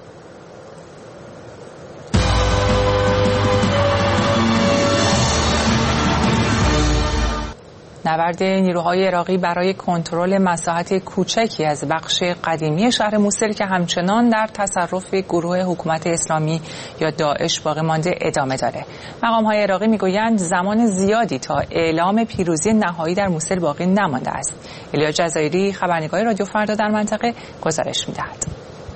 Speaker 1: نبرد نیروهای عراقی برای کنترل مساحت کوچکی از بخش قدیمی شهر موسل که همچنان در تصرف گروه حکومت اسلامی یا داعش باقی مانده ادامه داره. مقام‌های عراقی میگویند زمان زیادی تا اعلام پیروزی نهایی در موسل باقی نمانده است. ایلیا جزایری، خبرنگار رادیو فردا در منطقه، گزارش می‌دهد.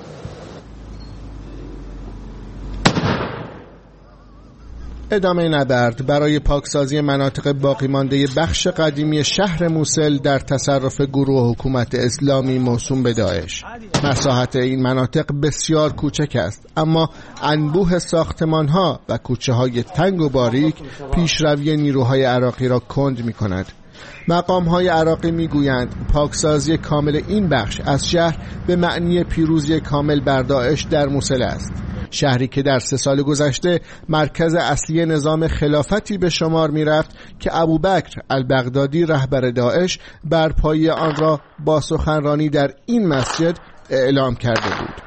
Speaker 4: ادامه نبرد برای پاکسازی مناطق باقی مانده بخش قدیمی شهر موسل در تصرف گروه حکومت اسلامی موسوم به داعش. مساحت این مناطق بسیار کوچک است، اما انبوه ساختمان‌ها و کوچه‌های تنگ و باریک پیشروی نیروهای عراقی را کند می‌کند. مقام‌های عراقی می‌گویند پاکسازی کامل این بخش از شهر به معنی پیروزی کامل بر داعش در موسل است. شهری که در سه سال گذشته مرکز اصلی نظام خلافتی به شمار می رفت که ابوبکر البغدادی رهبر داعش برپایی آن را با سخنرانی در این مسجد اعلام کرده بود.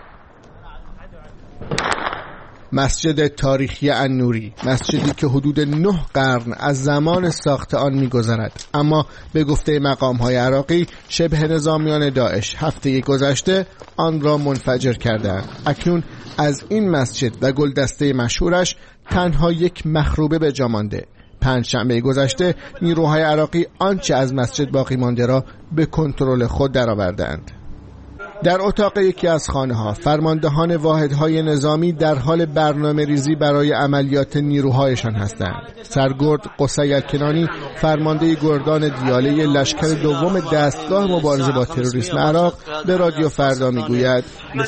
Speaker 4: مسجد تاریخی النوری، مسجدی که حدود نه قرن از زمان ساخت آن می‌گذرد، اما به گفته مقام‌های عراقی شبه نظامیان داعش هفته گذشته آن را منفجر کردند. اکنون از این مسجد و گلدسته مشهورش تنها یک مخروبه به جا مانده. پنجشنبه گذشته نیروهای عراقی آنچه از مسجد باقی مانده را به کنترل خود درآوردند. در اتاق یکی از خانه‌ها فرماندهان واحدهای نظامی در حال برنامه ریزی برای عملیات نیروهایشان هستند. سرگرد قصی الکنانی، فرمانده گردان دیاله لشکر دوم دستگاه مبارزه با تروریسم عراق، به رادیو فردا میگوید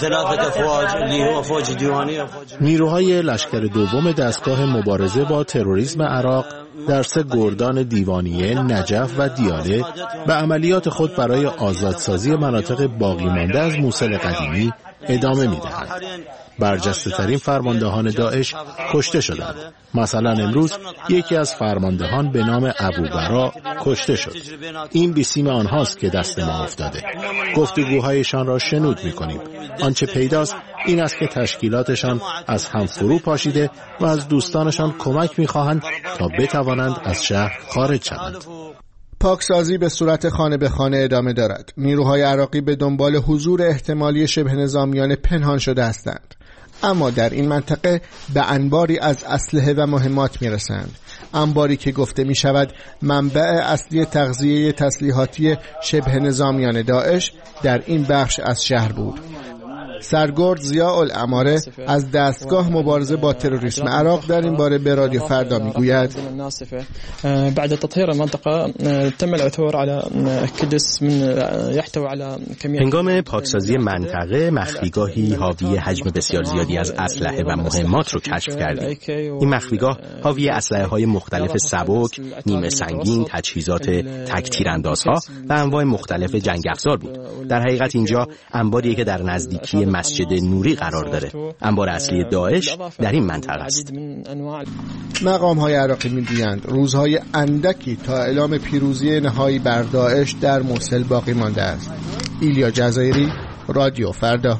Speaker 3: نیروهای لشکر دوم دستگاه مبارزه با تروریسم عراق در سه گردان دیوانیه، نجف و دیاله به عملیات خود برای آزادسازی مناطق باقی مانده از موسل قدیمی ادامه می‌دهند. برجسته ترین فرماندهان داعش کشته شدند. مثلا امروز یکی از فرماندهان به نام ابوبرا کشته شد. این بیسیم آنهاست که دست ما افتاده. گفتگوهایشان را شنود می‌کنیم. آنچه پیداست این است که تشکیلاتشان از هم فرو پاشیده و از دوستانشان کمک می‌خواهند تا بتوانند از شهر خارج شوند.
Speaker 4: پاکسازی به صورت خانه به خانه ادامه دارد. نیروهای عراقی به دنبال حضور احتمالی شبه نظامیان پنهان شده هستند، اما در این منطقه به انباری از اسلحه و مهمات میرسند. انباری که گفته می شود منبع اصلی تغذیه تسلیحاتی شبه نظامیان داعش در این بخش از شهر بود. سرگرد ضیاء العماره از دستگاه مبارزه با تروریسم عراق در این باره به رادیو فردا میگوید
Speaker 5: بعد تطهير المنطقه تم العثور على كدس من يحتوي على كميه.
Speaker 3: هنگام پاکسازی منطقه مخفیگاهی حاوی حجم بسیار زیادی از اسلحه و مهمات رو کشف کردیم. این مخفیگاه حاوی اسلحه‌های مختلف سبک، نیمه سنگین، تجهیزات تک تیراندازها و انواع مختلف جنگ افزار بود. در حقیقت اینجا انباریه که در نزدیکی مسجد نوری قرار داره. انبار اصلی داعش در این منطقه است.
Speaker 4: مقام‌های عراقی می‌گویند روزهای اندکی تا اعلام پیروزی نهایی بر داعش در موسل باقی مانده است. ایلیا جزایری، رادیو فردا.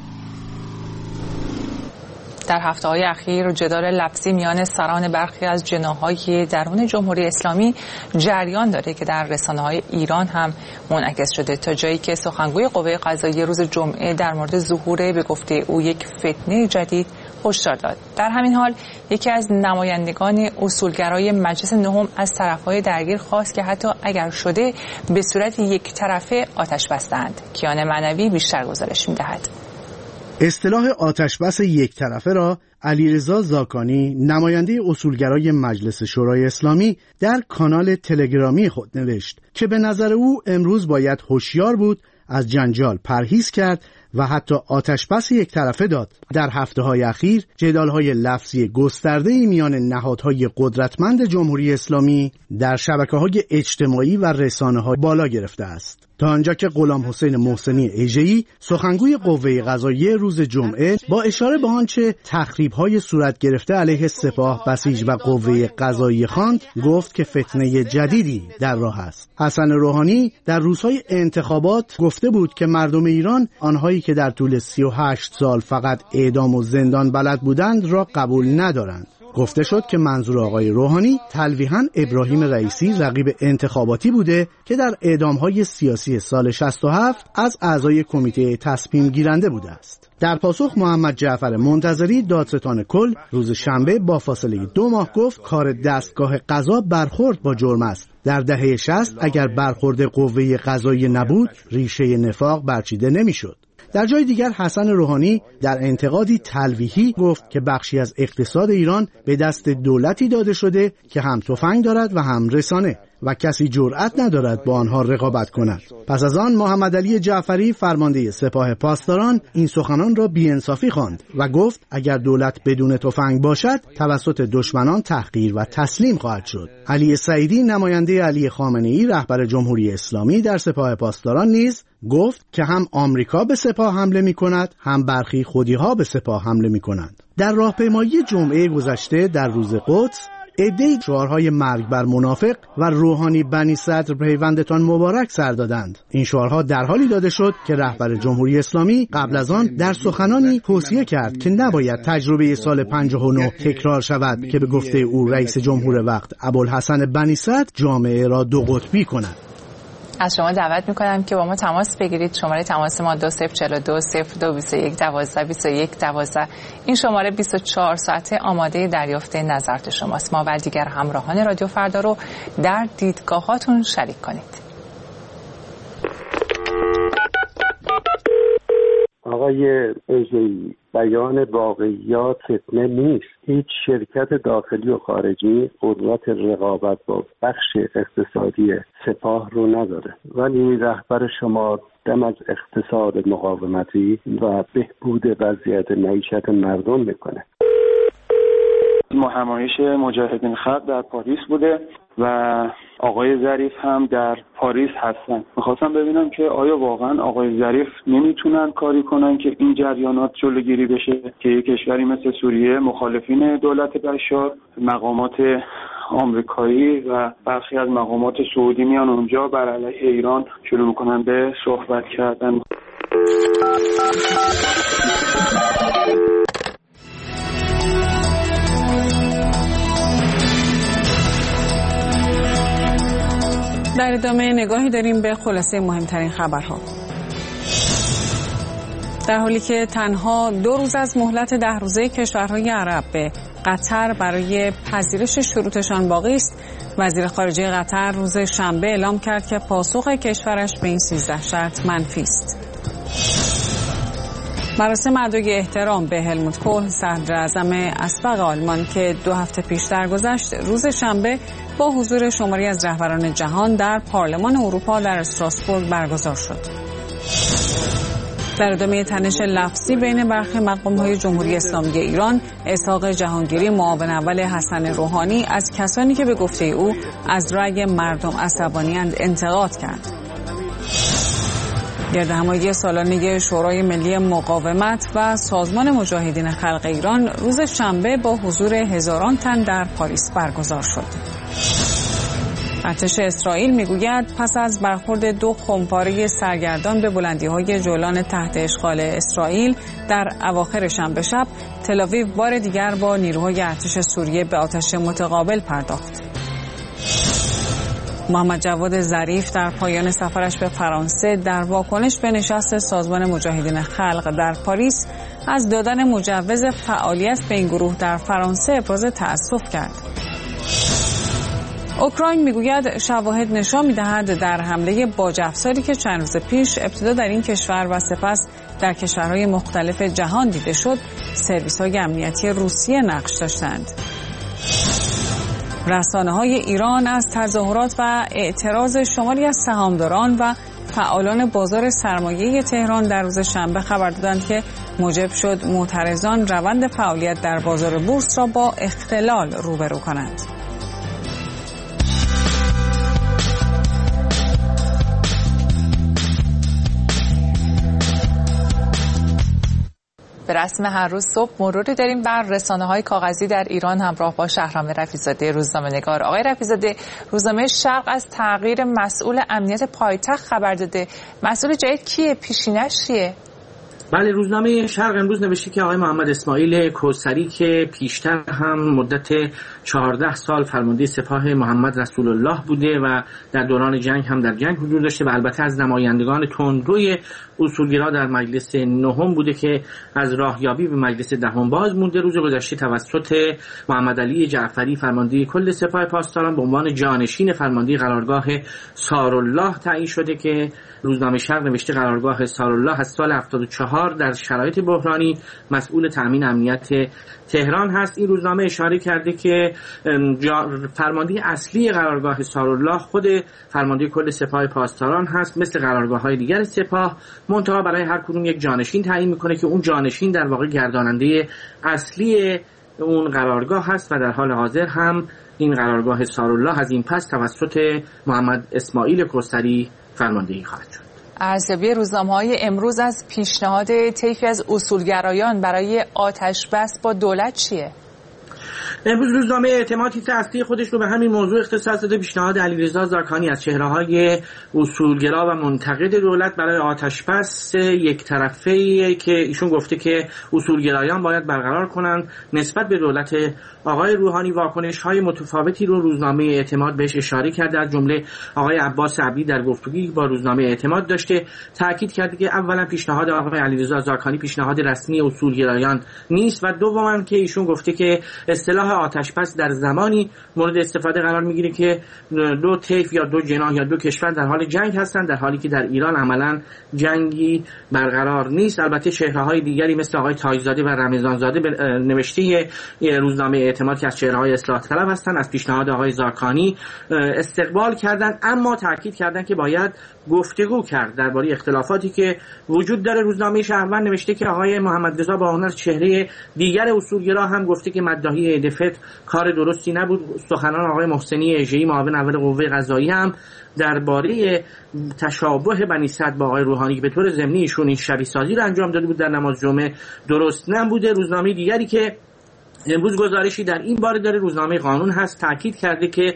Speaker 1: در هفته‌های اخیر جدال لفظی میان سران برخی از جناح‌های درون جمهوری اسلامی جریان داره که در رسانه‌های ایران هم منعکس شده، تا جایی که سخنگوی قوه قضاییه روز جمعه در مورد ظهور به گفته او یک فتنه جدید هشدار داد. در همین حال یکی از نمایندگان اصولگرای مجلس نهم از طرف‌های درگیر خواست که حتی اگر شده به صورت یک طرفه آتش بستند. کیان معنوی بیشتر گزارش می‌دهد.
Speaker 6: اصطلاح آتش بس یک طرفه را علیرضا زاکانی نماینده اصولگرای مجلس شورای اسلامی در کانال تلگرامی خود نوشت که به نظر او امروز باید هوشیار بود، از جنجال پرهیز کرد و حتی آتش‌بس یک طرفه داد. در هفته‌های اخیر جدال‌های لفظی گسترده‌ای میان نهادهای قدرتمند جمهوری اسلامی در شبکه‌های اجتماعی و رسانه‌ها بالا گرفته است. تا آنجا که غلام حسین محسنی ایجه‌ای سخنگوی قوه قضاییه روز جمعه با اشاره به آنچه تخریب‌های صورت گرفته علیه سپاه، بسیج و قوه قضاییه خواند، گفت که فتنه جدیدی در راه است. حسن روحانی در روزهای انتخابات گفته بود که مردم ایران آنهایی که در طول سی و هشت سال فقط اعدام و زندان بلد بودند را قبول ندارند. گفته شد که منظور آقای روحانی تلویحاً ابراهیم رئیسی رقیب انتخاباتی بوده که در اعدام‌های سیاسی سال شصت و هفت از اعضای کمیته تصمیم گیرنده بوده است. در پاسخ محمد جعفر منتظری دادستان کل روز شنبه با فاصله دو ماه گفت کار دستگاه قضا برخورد با جرم است. در دهه شصت اگر برخورد قوه قضاییه نبود ریشه نفاق برچیده نمی‌شد. در جای دیگر حسن روحانی در انتقادی تلویحی گفت که بخشی از اقتصاد ایران به دست دولتی داده شده که هم تفنگ دارد و هم رسانه و کسی جرأت ندارد با آنها رقابت کند. پس از آن محمد علی جعفری فرمانده سپاه پاسداران این سخنان را بی‌انصافی خواند و گفت اگر دولت بدون تفنگ باشد توسط دشمنان تحقیر و تسلیم خواهد شد. علی سعیدی نماینده علی خامنه‌ای رهبر جمهوری اسلامی در سپاه پاسداران نیز گفت که هم آمریکا به سپاه حمله می کند هم برخی خودی‌ها به سپاه حمله می کنند. در راهپیمایی جمعه گذشته در روز قدس عده‌ای شعارهای مرگ بر منافق و روحانی بنی صدر پیوندتان مبارک سر دادند. این شعارها در حالی داده شد که رهبر جمهوری اسلامی قبل از آن در سخنانی توصیه کرد که نباید تجربه سال پنجاه و نه تکرار شود که به گفته او رئیس جمهور وقت ابوالحسن بنی صدر جامعه را دو قطبی کند.
Speaker 1: از شما دعوت میکنم که با ما تماس بگیرید. شماره تماس ما دو صفر چهار دو صفر دو بیست و یک دوازده بیست و یک دوازده. این شماره بیست و چهار ساعته آماده دریافت نظرات شماست. ما و دیگر همراهان رادیو فردا رو در دیدگاهاتون شریک کنید.
Speaker 13: آقای ایجه‌ای، بیان واقعیات فتنه نیست. هیچ شرکت داخلی و خارجی قدرت رقابت با بخش اقتصادی سپاه رو نداره، ولی رهبر شما دم از اقتصاد مقاومتی و بهبود وضعیت معیشت مردم میکنه.
Speaker 14: همایش مجاهدین خلق در پاریس بوده و آقای ظریف هم در پاریس هستن. میخواستم ببینم که آیا واقعا آقای ظریف نمیتونن کاری کنن که این جریانات جلوگیری بشه که یک کشوری مثل سوریه مخالفین دولت بشار، مقامات آمریکایی و برخی از مقامات سعودی میان اونجا بر علیه ایران شروع میکنن به صحبت کردن.
Speaker 2: در ادامه نگاهی داریم به خلاصه مهمترین خبرها. در حالی که تنها دو روز از مهلت ده روزه کشورهای عرب به قطر برای پذیرش شروطشان باقی است، وزیر خارجه قطر روز شنبه اعلام کرد که پاسخ کشورش به این سیزده شرط منفی است. مراسم ادای احترام به هلموت کول صدر اعظم اسبق آلمان که دو هفته پیش درگذشت روز شنبه با حضور شماری از رهبران جهان در پارلمان اروپا در استراسبورگ برگزار شد. در ادامه تنش لفظی بین برخی مقام‌های جمهوری اسلامی ایران، اسحاق جهانگیری معاون اول حسن روحانی از کسانی که به گفته او از رأی مردم عصبانی‌اند انتقاد کرد. گردهمایی سالانه شورای ملی مقاومت و سازمان مجاهدین خلق ایران روز شنبه با حضور هزاران تن در پاریس برگزار شد. ارتش اسرائیل میگوید پس از برخورد دو خمپاره سرگردان به بلندی‌های جولان تحت اشغال اسرائیل در اواخر شنبه شب، تل‌آویو بار دیگر با نیروهای ارتش سوریه به آتش متقابل پرداخت. محمد جواد ظریف در پایان سفرش به فرانسه در واکنش به نشست سازمان مجاهدین خلق در پاریس از دادن مجوز فعالیت به این گروه در فرانسه ابراز تأسف کرد. اوکراین میگوید شواهد نشان میدهد در حمله باج افزاری که چند روز پیش ابتدا در این کشور و سپس در کشورهای مختلف جهان دیده شد، سرویس‌های امنیتی روسیه نقش داشتند. رسانه‌های ایران از تظاهرات و اعتراض شماری از سهامداران و فعالان بازار سرمایه تهران در روز شنبه خبر دادند که موجب شد معترضان روند فعالیت در بازار بورس را با اختلال روبرو کنند.
Speaker 1: به رسم هر روز صبح مروری داریم بر رسانه‌های کاغذی در ایران همراه با شهرام رفیع‌زاده روزنامه‌نگار. آقای رفیع‌زاده، روزنامه شرق از تغییر مسئول امنیت پایتخت خبر داده. مسئول جدید کیه؟ پیشینه‌اش چیه؟
Speaker 15: بله، روزنامه شرق امروز نوشته که آقای محمد اسماعیل کوثری که پیشتر هم مدت چهارده سال فرمانده سپاه محمد رسول الله بوده و در دوران جنگ هم در جنگ حضور داشته و البته از نمایندگان تندروی اصولگرا در مجلس نهم بوده که از راهیابی به مجلس دهم باز مونده، روز گذشته توسط محمد علی جعفری فرمانده کل سپاه پاسداران به عنوان جانشین فرمانده قرارگاه سارالله تعیین شده که روزنامه شرق نوشته قرارگاه سارالله از سال هفتاد و چهار در شرایط بحرانی مسئول تامین امنیت تهران هست. این روزنامه اشاره کرده که فرمانده اصلی قرارگاه سارالله خود فرمانده کل سپاه پاسداران هست، مثل قرارگاه‌های دیگر سپاه، منتها برای هر کدوم یک جانشین تعیین میکنه که اون جانشین در واقع گرداننده اصلی اون قرارگاه هست و در حال حاضر هم این قرارگاه سارالله از این پس توسط محمد اسماعیل کوثری فرماندهی خواهد شد.
Speaker 1: ارزیابی روزنامه‌های امروز از پیشنهاد طیفی از اصولگرایان برای آتش بس با دولت چیه؟
Speaker 15: امروز روزنامه اعتماد تیتر اصلی خودش رو به همین موضوع اختصاص داده. پیشنهاد علیرضا زاکانی از چهره‌های اصولگرا و منتقد دولت برای آتش‌بس یک طرفه‌ای که ایشون گفته که اصولگرایان باید برقرار کنند نسبت به دولت آقای روحانی. واکنش‌های متفاوتی رو روزنامه اعتماد بهش اشاره کرده، از جمله آقای عباس عبدی در گفتگویی با روزنامه اعتماد داشته تاکید کرده که اولا پیشنهاد آقای علیرضا زاکانی پیشنهاد رسمی اصولگرایان نیست و دوما که ایشون گفته که اصطلاح آتش‌بس در زمانی مورد استفاده قرار میگیره که دو طیف یا دو جناح یا دو کشور در حال جنگ هستند، در حالی که در ایران عملاً جنگی برقرار نیست. البته چهره‌های دیگری مثل آقای تاجزاده و رمضانزاده به نوشته روزنامه اعتماد که از چهره‌های اصلاح طلب هستند از پیشنهاد آقای زاکانی استقبال کردند، اما تاکید کردند که باید گفتگو کرد درباره اختلافاتی که وجود داره. روزنامه شهروند نوشته که آقای محمد رضا باهنر چهره دیگر اصولگرا هم گفته که مداحی دفت کار درستی نبود. سخنان آقای محسنی اژه‌ای معاون اول قوه قضاییه هم درباره تشابه بنی صدر با آقای روحانی که به طور ضمنی ایشون این شبیه سازی رو انجام داده بود در نماز جمعه درست نبوده. روزنامه دیگری که امروز گزارشی در این باره داره روزنامه قانون هست، تاکید کرده که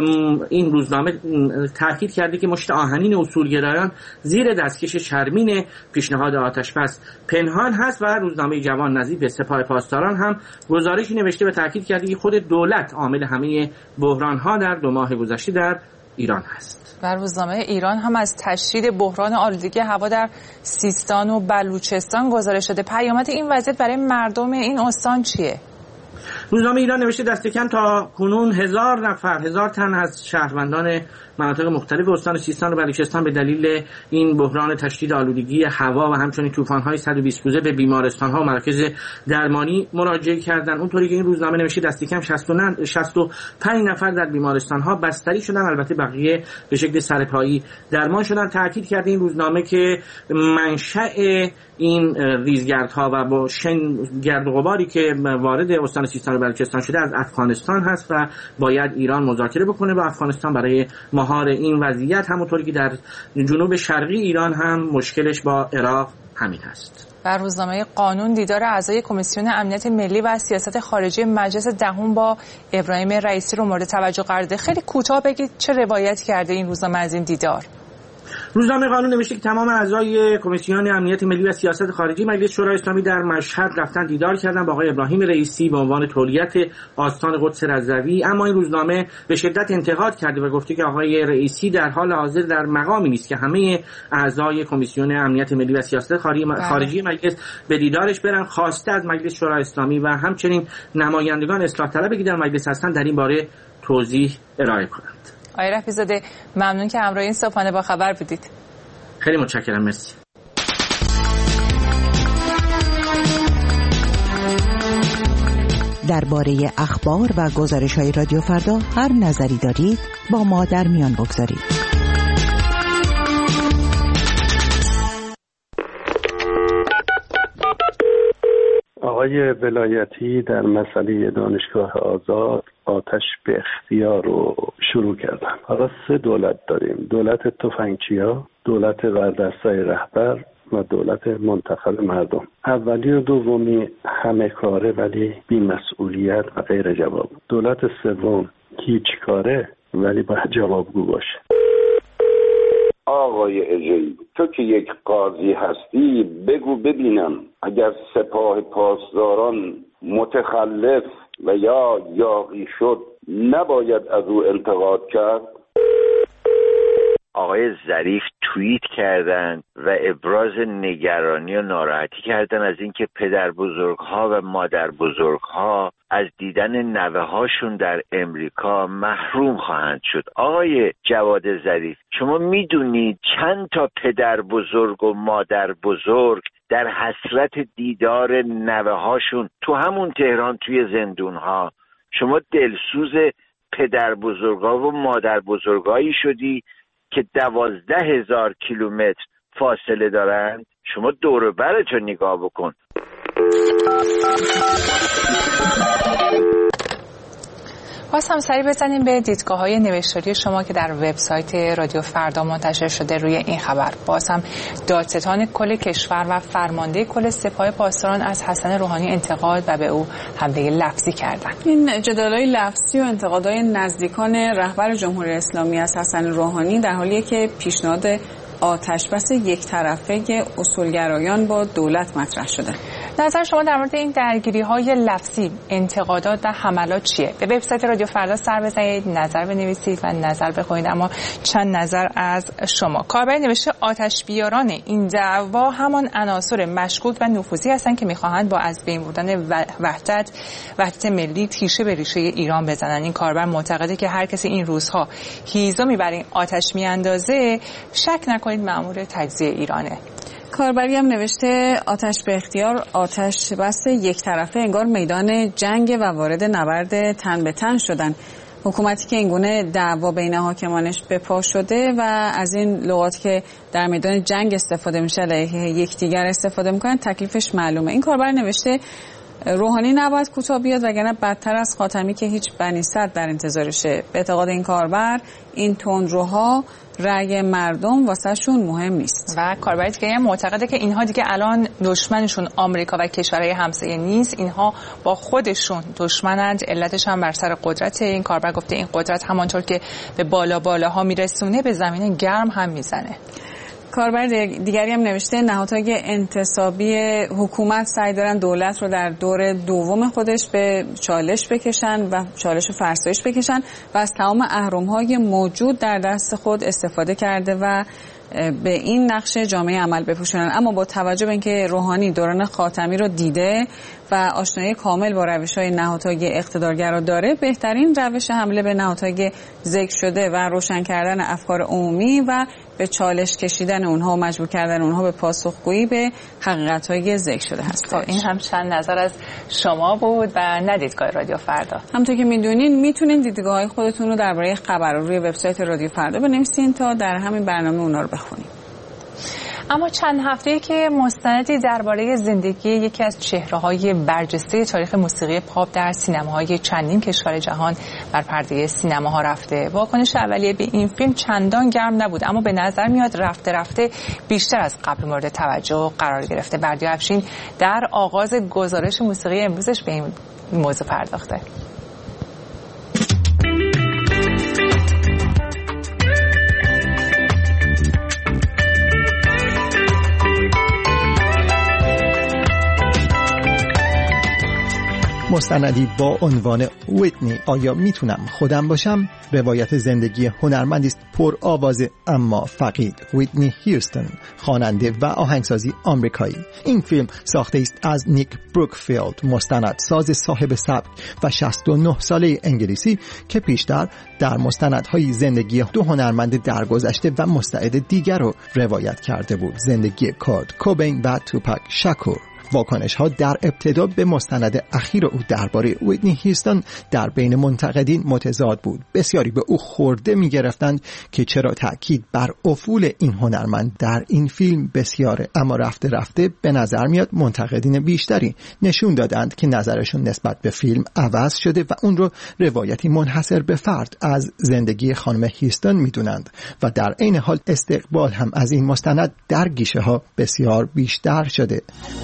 Speaker 15: این روزنامه تاکید کرده که مشت آهنین اصولگرایان زیر دستکش چرمین پیشنهاد آتش‌بس پنهان هست و روزنامه جوان نظیر به سپاه پاسداران هم گزارشی نوشته و تاکید کرده که خود دولت عامل همه بحران‌ها در دو ماه گذشته در ایران هست.
Speaker 1: و روزنامه ایران هم از تشدید بحران آلودگی هوا در سیستان و بلوچستان گزارش داده. پیامد این وضعیت برای مردم این استان چیه؟
Speaker 15: روزنامه ایران نوشته دست کم تا کنون هزار نفر هزار تن از شهروندان مناطق مختلف استان سیستان و بلوچستان به دلیل این بحران تشدید آلودگی هوا و همچنین طوفان‌های صد و بیست روزه به بیمارستان‌ها و مراکز درمانی مراجعه کردند. اونطوری که این روزنامه نوشته دست کم شصت و پنج نفر در بیمارستان‌ها بستری شدن، البته بقیه به شکل سرپایی درمان شدن. تاکید کرده این روزنامه که منشأ این ریزگردها و با شن گرد و غباری که وارد استان سیستان و بلوچستان شده از افغانستان هست و باید ایران مذاکره بکنه با افغانستان برای مهار این وضعیت، همونطوری که در جنوب شرقی ایران هم مشکلش با عراق همین هست.
Speaker 1: بر روزنامه قانون دیدار اعضای کمیسیون امنیت ملی و سیاست خارجی مجلس دهم با ابراهیم رئیسی رو مورد توجه قرار داده. خیلی کوتاه بگید چه روایت کرده این روزنامه از این دیدار؟
Speaker 15: روزنامه قانون نوشته که تمام اعضای کمیسیون امنیت ملی و سیاست خارجی مجلس شورای اسلامی در مشهد رفتن دیدار کردن با آقای ابراهیم رئیسی به عنوان تولیت آستان قدس رضوی، اما این روزنامه به شدت انتقاد کرده و گفته که آقای رئیسی در حال حاضر در مقامی نیست که همه اعضای کمیسیون امنیت ملی و سیاست خارجی مجلس به دیدارش برن. خواسته از مجلس شورای اسلامی و همچنین نمایندگان اصلاح طلبی که در مجلس هستن در این باره توضیح ارائه کنند.
Speaker 1: آقای رفیع‌زاده ممنون که همراه این صبحانه با خبر بودید.
Speaker 15: خیلی متشکرم. مرسی.
Speaker 16: درباره اخبار و گزارش‌های رادیو فردا هر نظری دارید با ما در میان بگذارید.
Speaker 13: آقای ولایتی در مسئله دانشگاه آزاد آتش به اختیار رو شروع کردن. حالا سه دولت داریم: دولت تفنگچیا، دولت وردستای رهبر و دولت منتخب مردم. اولی و دومی همه کاره ولی بی مسئولیت و غیر جواب. دولت سوم هیچ کاره ولی باید جوابگو باشه.
Speaker 17: آقای اجی، تو که یک قاضی هستی بگو ببینم اگر سپاه پاسداران متخلف و یا یاغی شد نباید از او انتقاد کرد؟
Speaker 10: آقای ظریف توییت کردند و ابراز نگرانی و ناراحتی کردن از اینکه پدر بزرگها و مادر بزرگها از دیدن نوه هاشون در امریکا محروم خواهند شد. آقای جواد ظریف، شما میدونید چند تا پدر بزرگ و مادر بزرگ در حسرت دیدار نوه هاشون تو همون تهران توی زندون ها، شما دلسوز پدر بزرگا و مادر بزرگایی شدی که دوازده هزار کیلومتر فاصله دارند؟ شما دور و برتو نگاه بکن.
Speaker 1: باز هم سری بزنیم به دیدگاه‌های نوشتاری شما که در وبسایت رادیو فردا منتشر شده روی این خبر. باز هم دادستان کل کشور و فرمانده کل سپاه پاسداران از حسن روحانی انتقاد و به او حمله لفظی کردند.
Speaker 2: این جدال‌های لفظی و انتقادهای نزدیکان رهبر جمهوری اسلامی از حسن روحانی در حالیه که پیشنهاد آتشبس یک طرفه اصولگرایان با دولت مطرح شده.
Speaker 1: نظر شما در مورد این درگیری‌های لفظی، انتقادات و حملات چیه؟ به وبسایت رادیو فردا سر بزنید، نظر بنویسید و نظر بخونید. اما چند نظر از شما. کاربر نوشته آتش بیاران این دعوا همان عناصر مشکوک و نفوذی هستند که می‌خواهند با از بین بردن وحدت وحدت ملی تیشه به ریشه ایران بزنند. این کاربر معتقده که هر کسی این روزها هیزمی بر این آتش میاندازه شک نکنید مأمور تجزیه ایرانه.
Speaker 2: کاربری هم نوشته آتش به اختیار، آتش بس یک طرفه انگار میدان جنگ و وارد نبرد تن به تن شدن. حکومتی که اینگونه دعوا بین حاکمانش به پا شده و از این لغات که در میدان جنگ استفاده میشه علیه یکدیگر استفاده میکنن تکلیفش معلومه. این کاربر نوشته روحانی نباید کوتاه بیاد وگرنه بدتر از خاتمی که هیچ بنی صد در انتظارشه. به اعتقاد این کاربر این تندروها رأی مردم واسه شون مهم نیست.
Speaker 1: و کاربر دیگه معتقده که اینها دیگه الان دشمنشون آمریکا و کشورهای همسایه نیست، اینها با خودشون دشمنند، علتش هم بر سر قدرت. این کاربر گفته این قدرت همانطور که به بالا بالاها میرسونه به زمین گرم هم میزنه.
Speaker 2: کاربر دیگری هم نوشته نهادهای انتصابی حکومت سعی دارن دولت رو در دور دوم خودش به چالش بکشن و چالش و فرسایش بکشن و از تمام اهرم‌های موجود در دست خود استفاده کرده و به این نقش جامعه عمل بپوشونن. اما با توجه به اینکه روحانی دوران خاتمی رو دیده و آشنایی کامل با روش‌های نهادهای اقتدارگرا داره، بهترین روش حمله به نهادهای ذکر شده و روشن کردن افکار عمومی و به چالش کشیدن اونها و مجبور کردن اونها به پاسخگویی به حقیقت‌های ذکر شده هست.
Speaker 1: این هم چند نظر از شما بود و نه دیدگاه رادیو فردا.
Speaker 2: همونطور که میدونین میتونین دیدگاه‌های خودتون رو درباره خبر روی وبسایت رادیو فردا بنویسین تا در همین برنامه اونا رو بخونیم.
Speaker 1: اما چند هفته‌ای که مستندی درباره زندگی یکی از چهره‌های برجسته تاریخ موسیقی پاپ در سینماهای چندین کشور جهان بر پرده سینماها رفته. واکنش اولیه به این فیلم چندان گرم نبود، اما به نظر میاد رفته رفته بیشتر از قبل مورد توجه قرار گرفته. بردیا افشین در آغاز گزارش موسیقی امروزش به این موضوع پرداخته.
Speaker 18: مستندی با عنوان ویتنی آیا میتونم خودم باشم؟ روایت زندگی هنرمندی است پر آوازه اما فقید، ویتنی هیوستن، خواننده و آهنگسازی آمریکایی. این فیلم ساخته است از نیک بروکفیلد، مستند ساز صاحب سبک و شصت و نه ساله انگلیسی که پیشتر در مستندهای زندگی دو هنرمند درگذشته و مستعد دیگر رو روایت کرده بود، زندگی کورت کوبین و توپاک شاکور. واکنش ها در ابتدا به مستند اخیر او درباره ویتنی هیوستن در بین منتقدین متضاد بود. بسیاری به او خورده می گرفتند که چرا تأکید بر افول این هنرمند در این فیلم بسیاره، اما رفته رفته به نظر میاد منتقدین بیشتری نشون دادند که نظرشون نسبت به فیلم عوض شده و اون رو روایتی منحصر به فرد از زندگی خانم هیوستن میدونند و در عین حال استقبال هم از این مستند در گیشه ها بسیار بیشتر شده.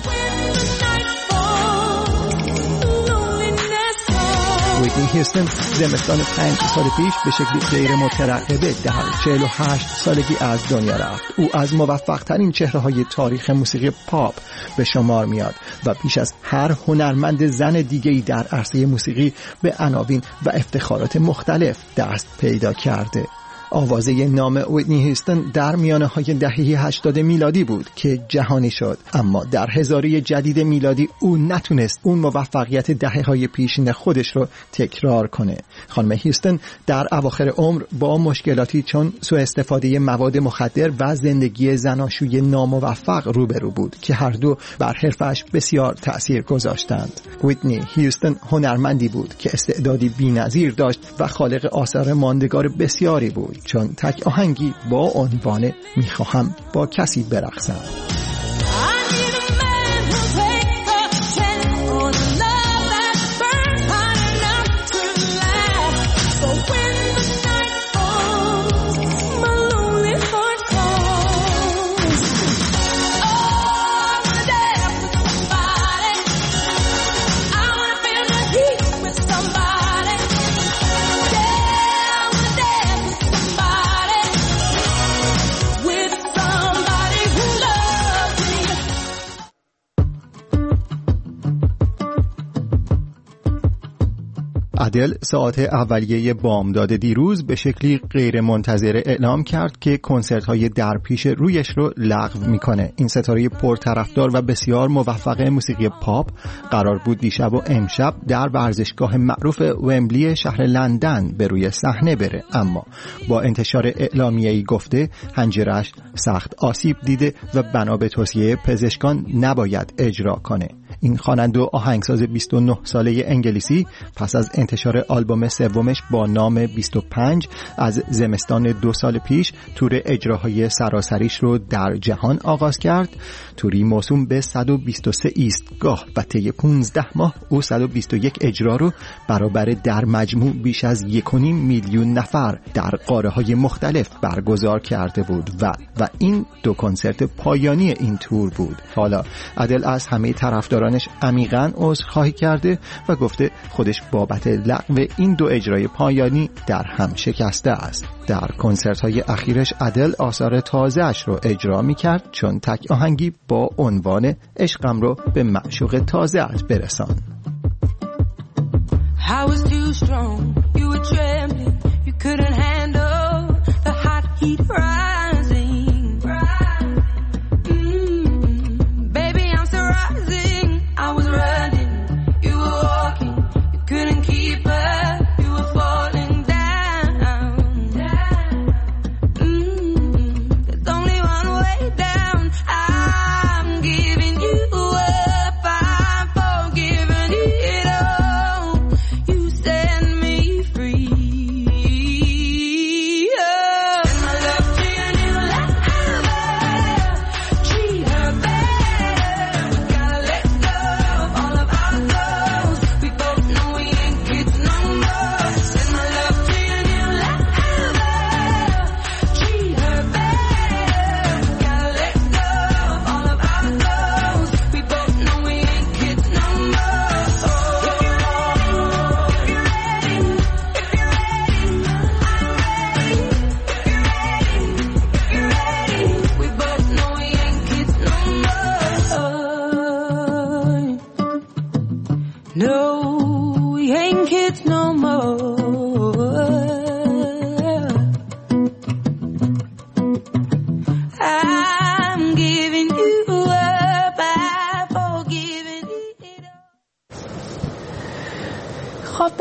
Speaker 18: ویتنی هیوستن زمستان پنج سال پیش به شکلی غیر مترقبه در چهل و هشت سالگی از دنیا رفت. او از موفق ترین چهره های تاریخ موسیقی پاپ به شمار میاد و بیش از هر هنرمند زن دیگه‌ای در عرصه موسیقی به عناوین و افتخارات مختلف دست پیدا کرده. آوازه نام ویتنی هیوستن در میانه های دهه هشتاد میلادی بود که جهانی شد، اما در هزاره جدید میلادی او نتونست اون موفقیت دهه های پیشین خودش رو تکرار کنه. خانم هیوستن در اواخر عمر با مشکلاتی چون سوء استفاده مواد مخدر و زندگی زناشویی ناموفق روبرو بود که هر دو بر حرفش بسیار تأثیر گذاشتند. ویتنی هیوستن هنرمندی بود که استعدادی بی‌نظیر داشت و خالق آثار ماندگار بسیاری بود، چون تک آهنگی با عنوان میخواهم با کسی برقصم. ادل ساعت اولیه بامداد دیروز به شکلی غیر منتظره اعلام کرد که کنسرت‌های در پیش رویش رو لغو میکنه. این ستاره پرطرفدار و بسیار موفق موسیقی پاپ قرار بود دیشب و امشب در ورزشگاه معروف ومبلی شهر لندن به روی صحنه بره، اما با انتشار اعلامیه‌ای گفته حنجره‌اش سخت آسیب دیده و بنا به توصیه پزشکان نباید اجرا کنه. این خواننده و آهنگساز بیست و نه ساله انگلیسی پس از انتشار آلبوم سومش با نام بیست و پنج از زمستان دو سال پیش تور اجراهای سراسریش رو در جهان آغاز کرد. توری موسوم به صد و بیست و سه ایستگاه و طی پانزده ماه او صد و بیست و یک اجرا رو برابر در مجموع بیش از یک و نیم میلیون نفر در قاره‌های مختلف برگزار کرده بود و و این دو کنسرت پایانی این تور بود. حالا ادل از همه طرفدارانش عمیقاً عذرخواهی کرده و گفته خودش بابت لغو این دو اجرای پایانی در هم شکسته است. در کنسرت‌های اخیرش ادل آثار تازه‌اش رو اجرا می‌کرد، چون تک آهنگی با عنوان عشقم رو به معشوق تازه‌ات برسان. I was too strong, you were trembling, you couldn't handle the hot heat rising. Mm, baby, I'm still rising. I was running, you were walking, you couldn't keep up, you were falling down. Mm, there's only one way down. I'm giving you up, I'm forgiving it all. You set me free. Oh. And my love to you, new life.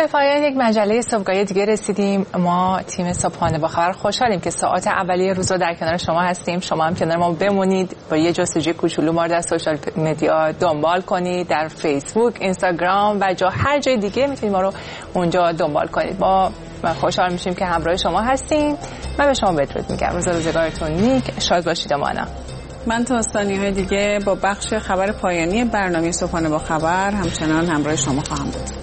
Speaker 1: پایان یک مجله صبحگاهی دیگه رسیدیم. ما تیم صبحانه با خبر خوشحالیم که ساعات اولیه روز رو در کنار شما هستیم. شما هم کنار ما بمونید، با یه جستجوی کوچولو ما رو در سوشال مدیا دنبال کنید، در فیسبوک، اینستاگرام و جا هر جای دیگه میتونید ما رو اونجا دنبال کنید. ما خوشحال میشیم که همراه شما هستیم. من به شما بدرود میگم. روز روزگارتون نیک، شاد باشید. مانا
Speaker 2: من تا ثانیه‌های دیگه با بخش خبر پایانی برنامه صبحانه با خبر همچنان همراه شما خواهم بود.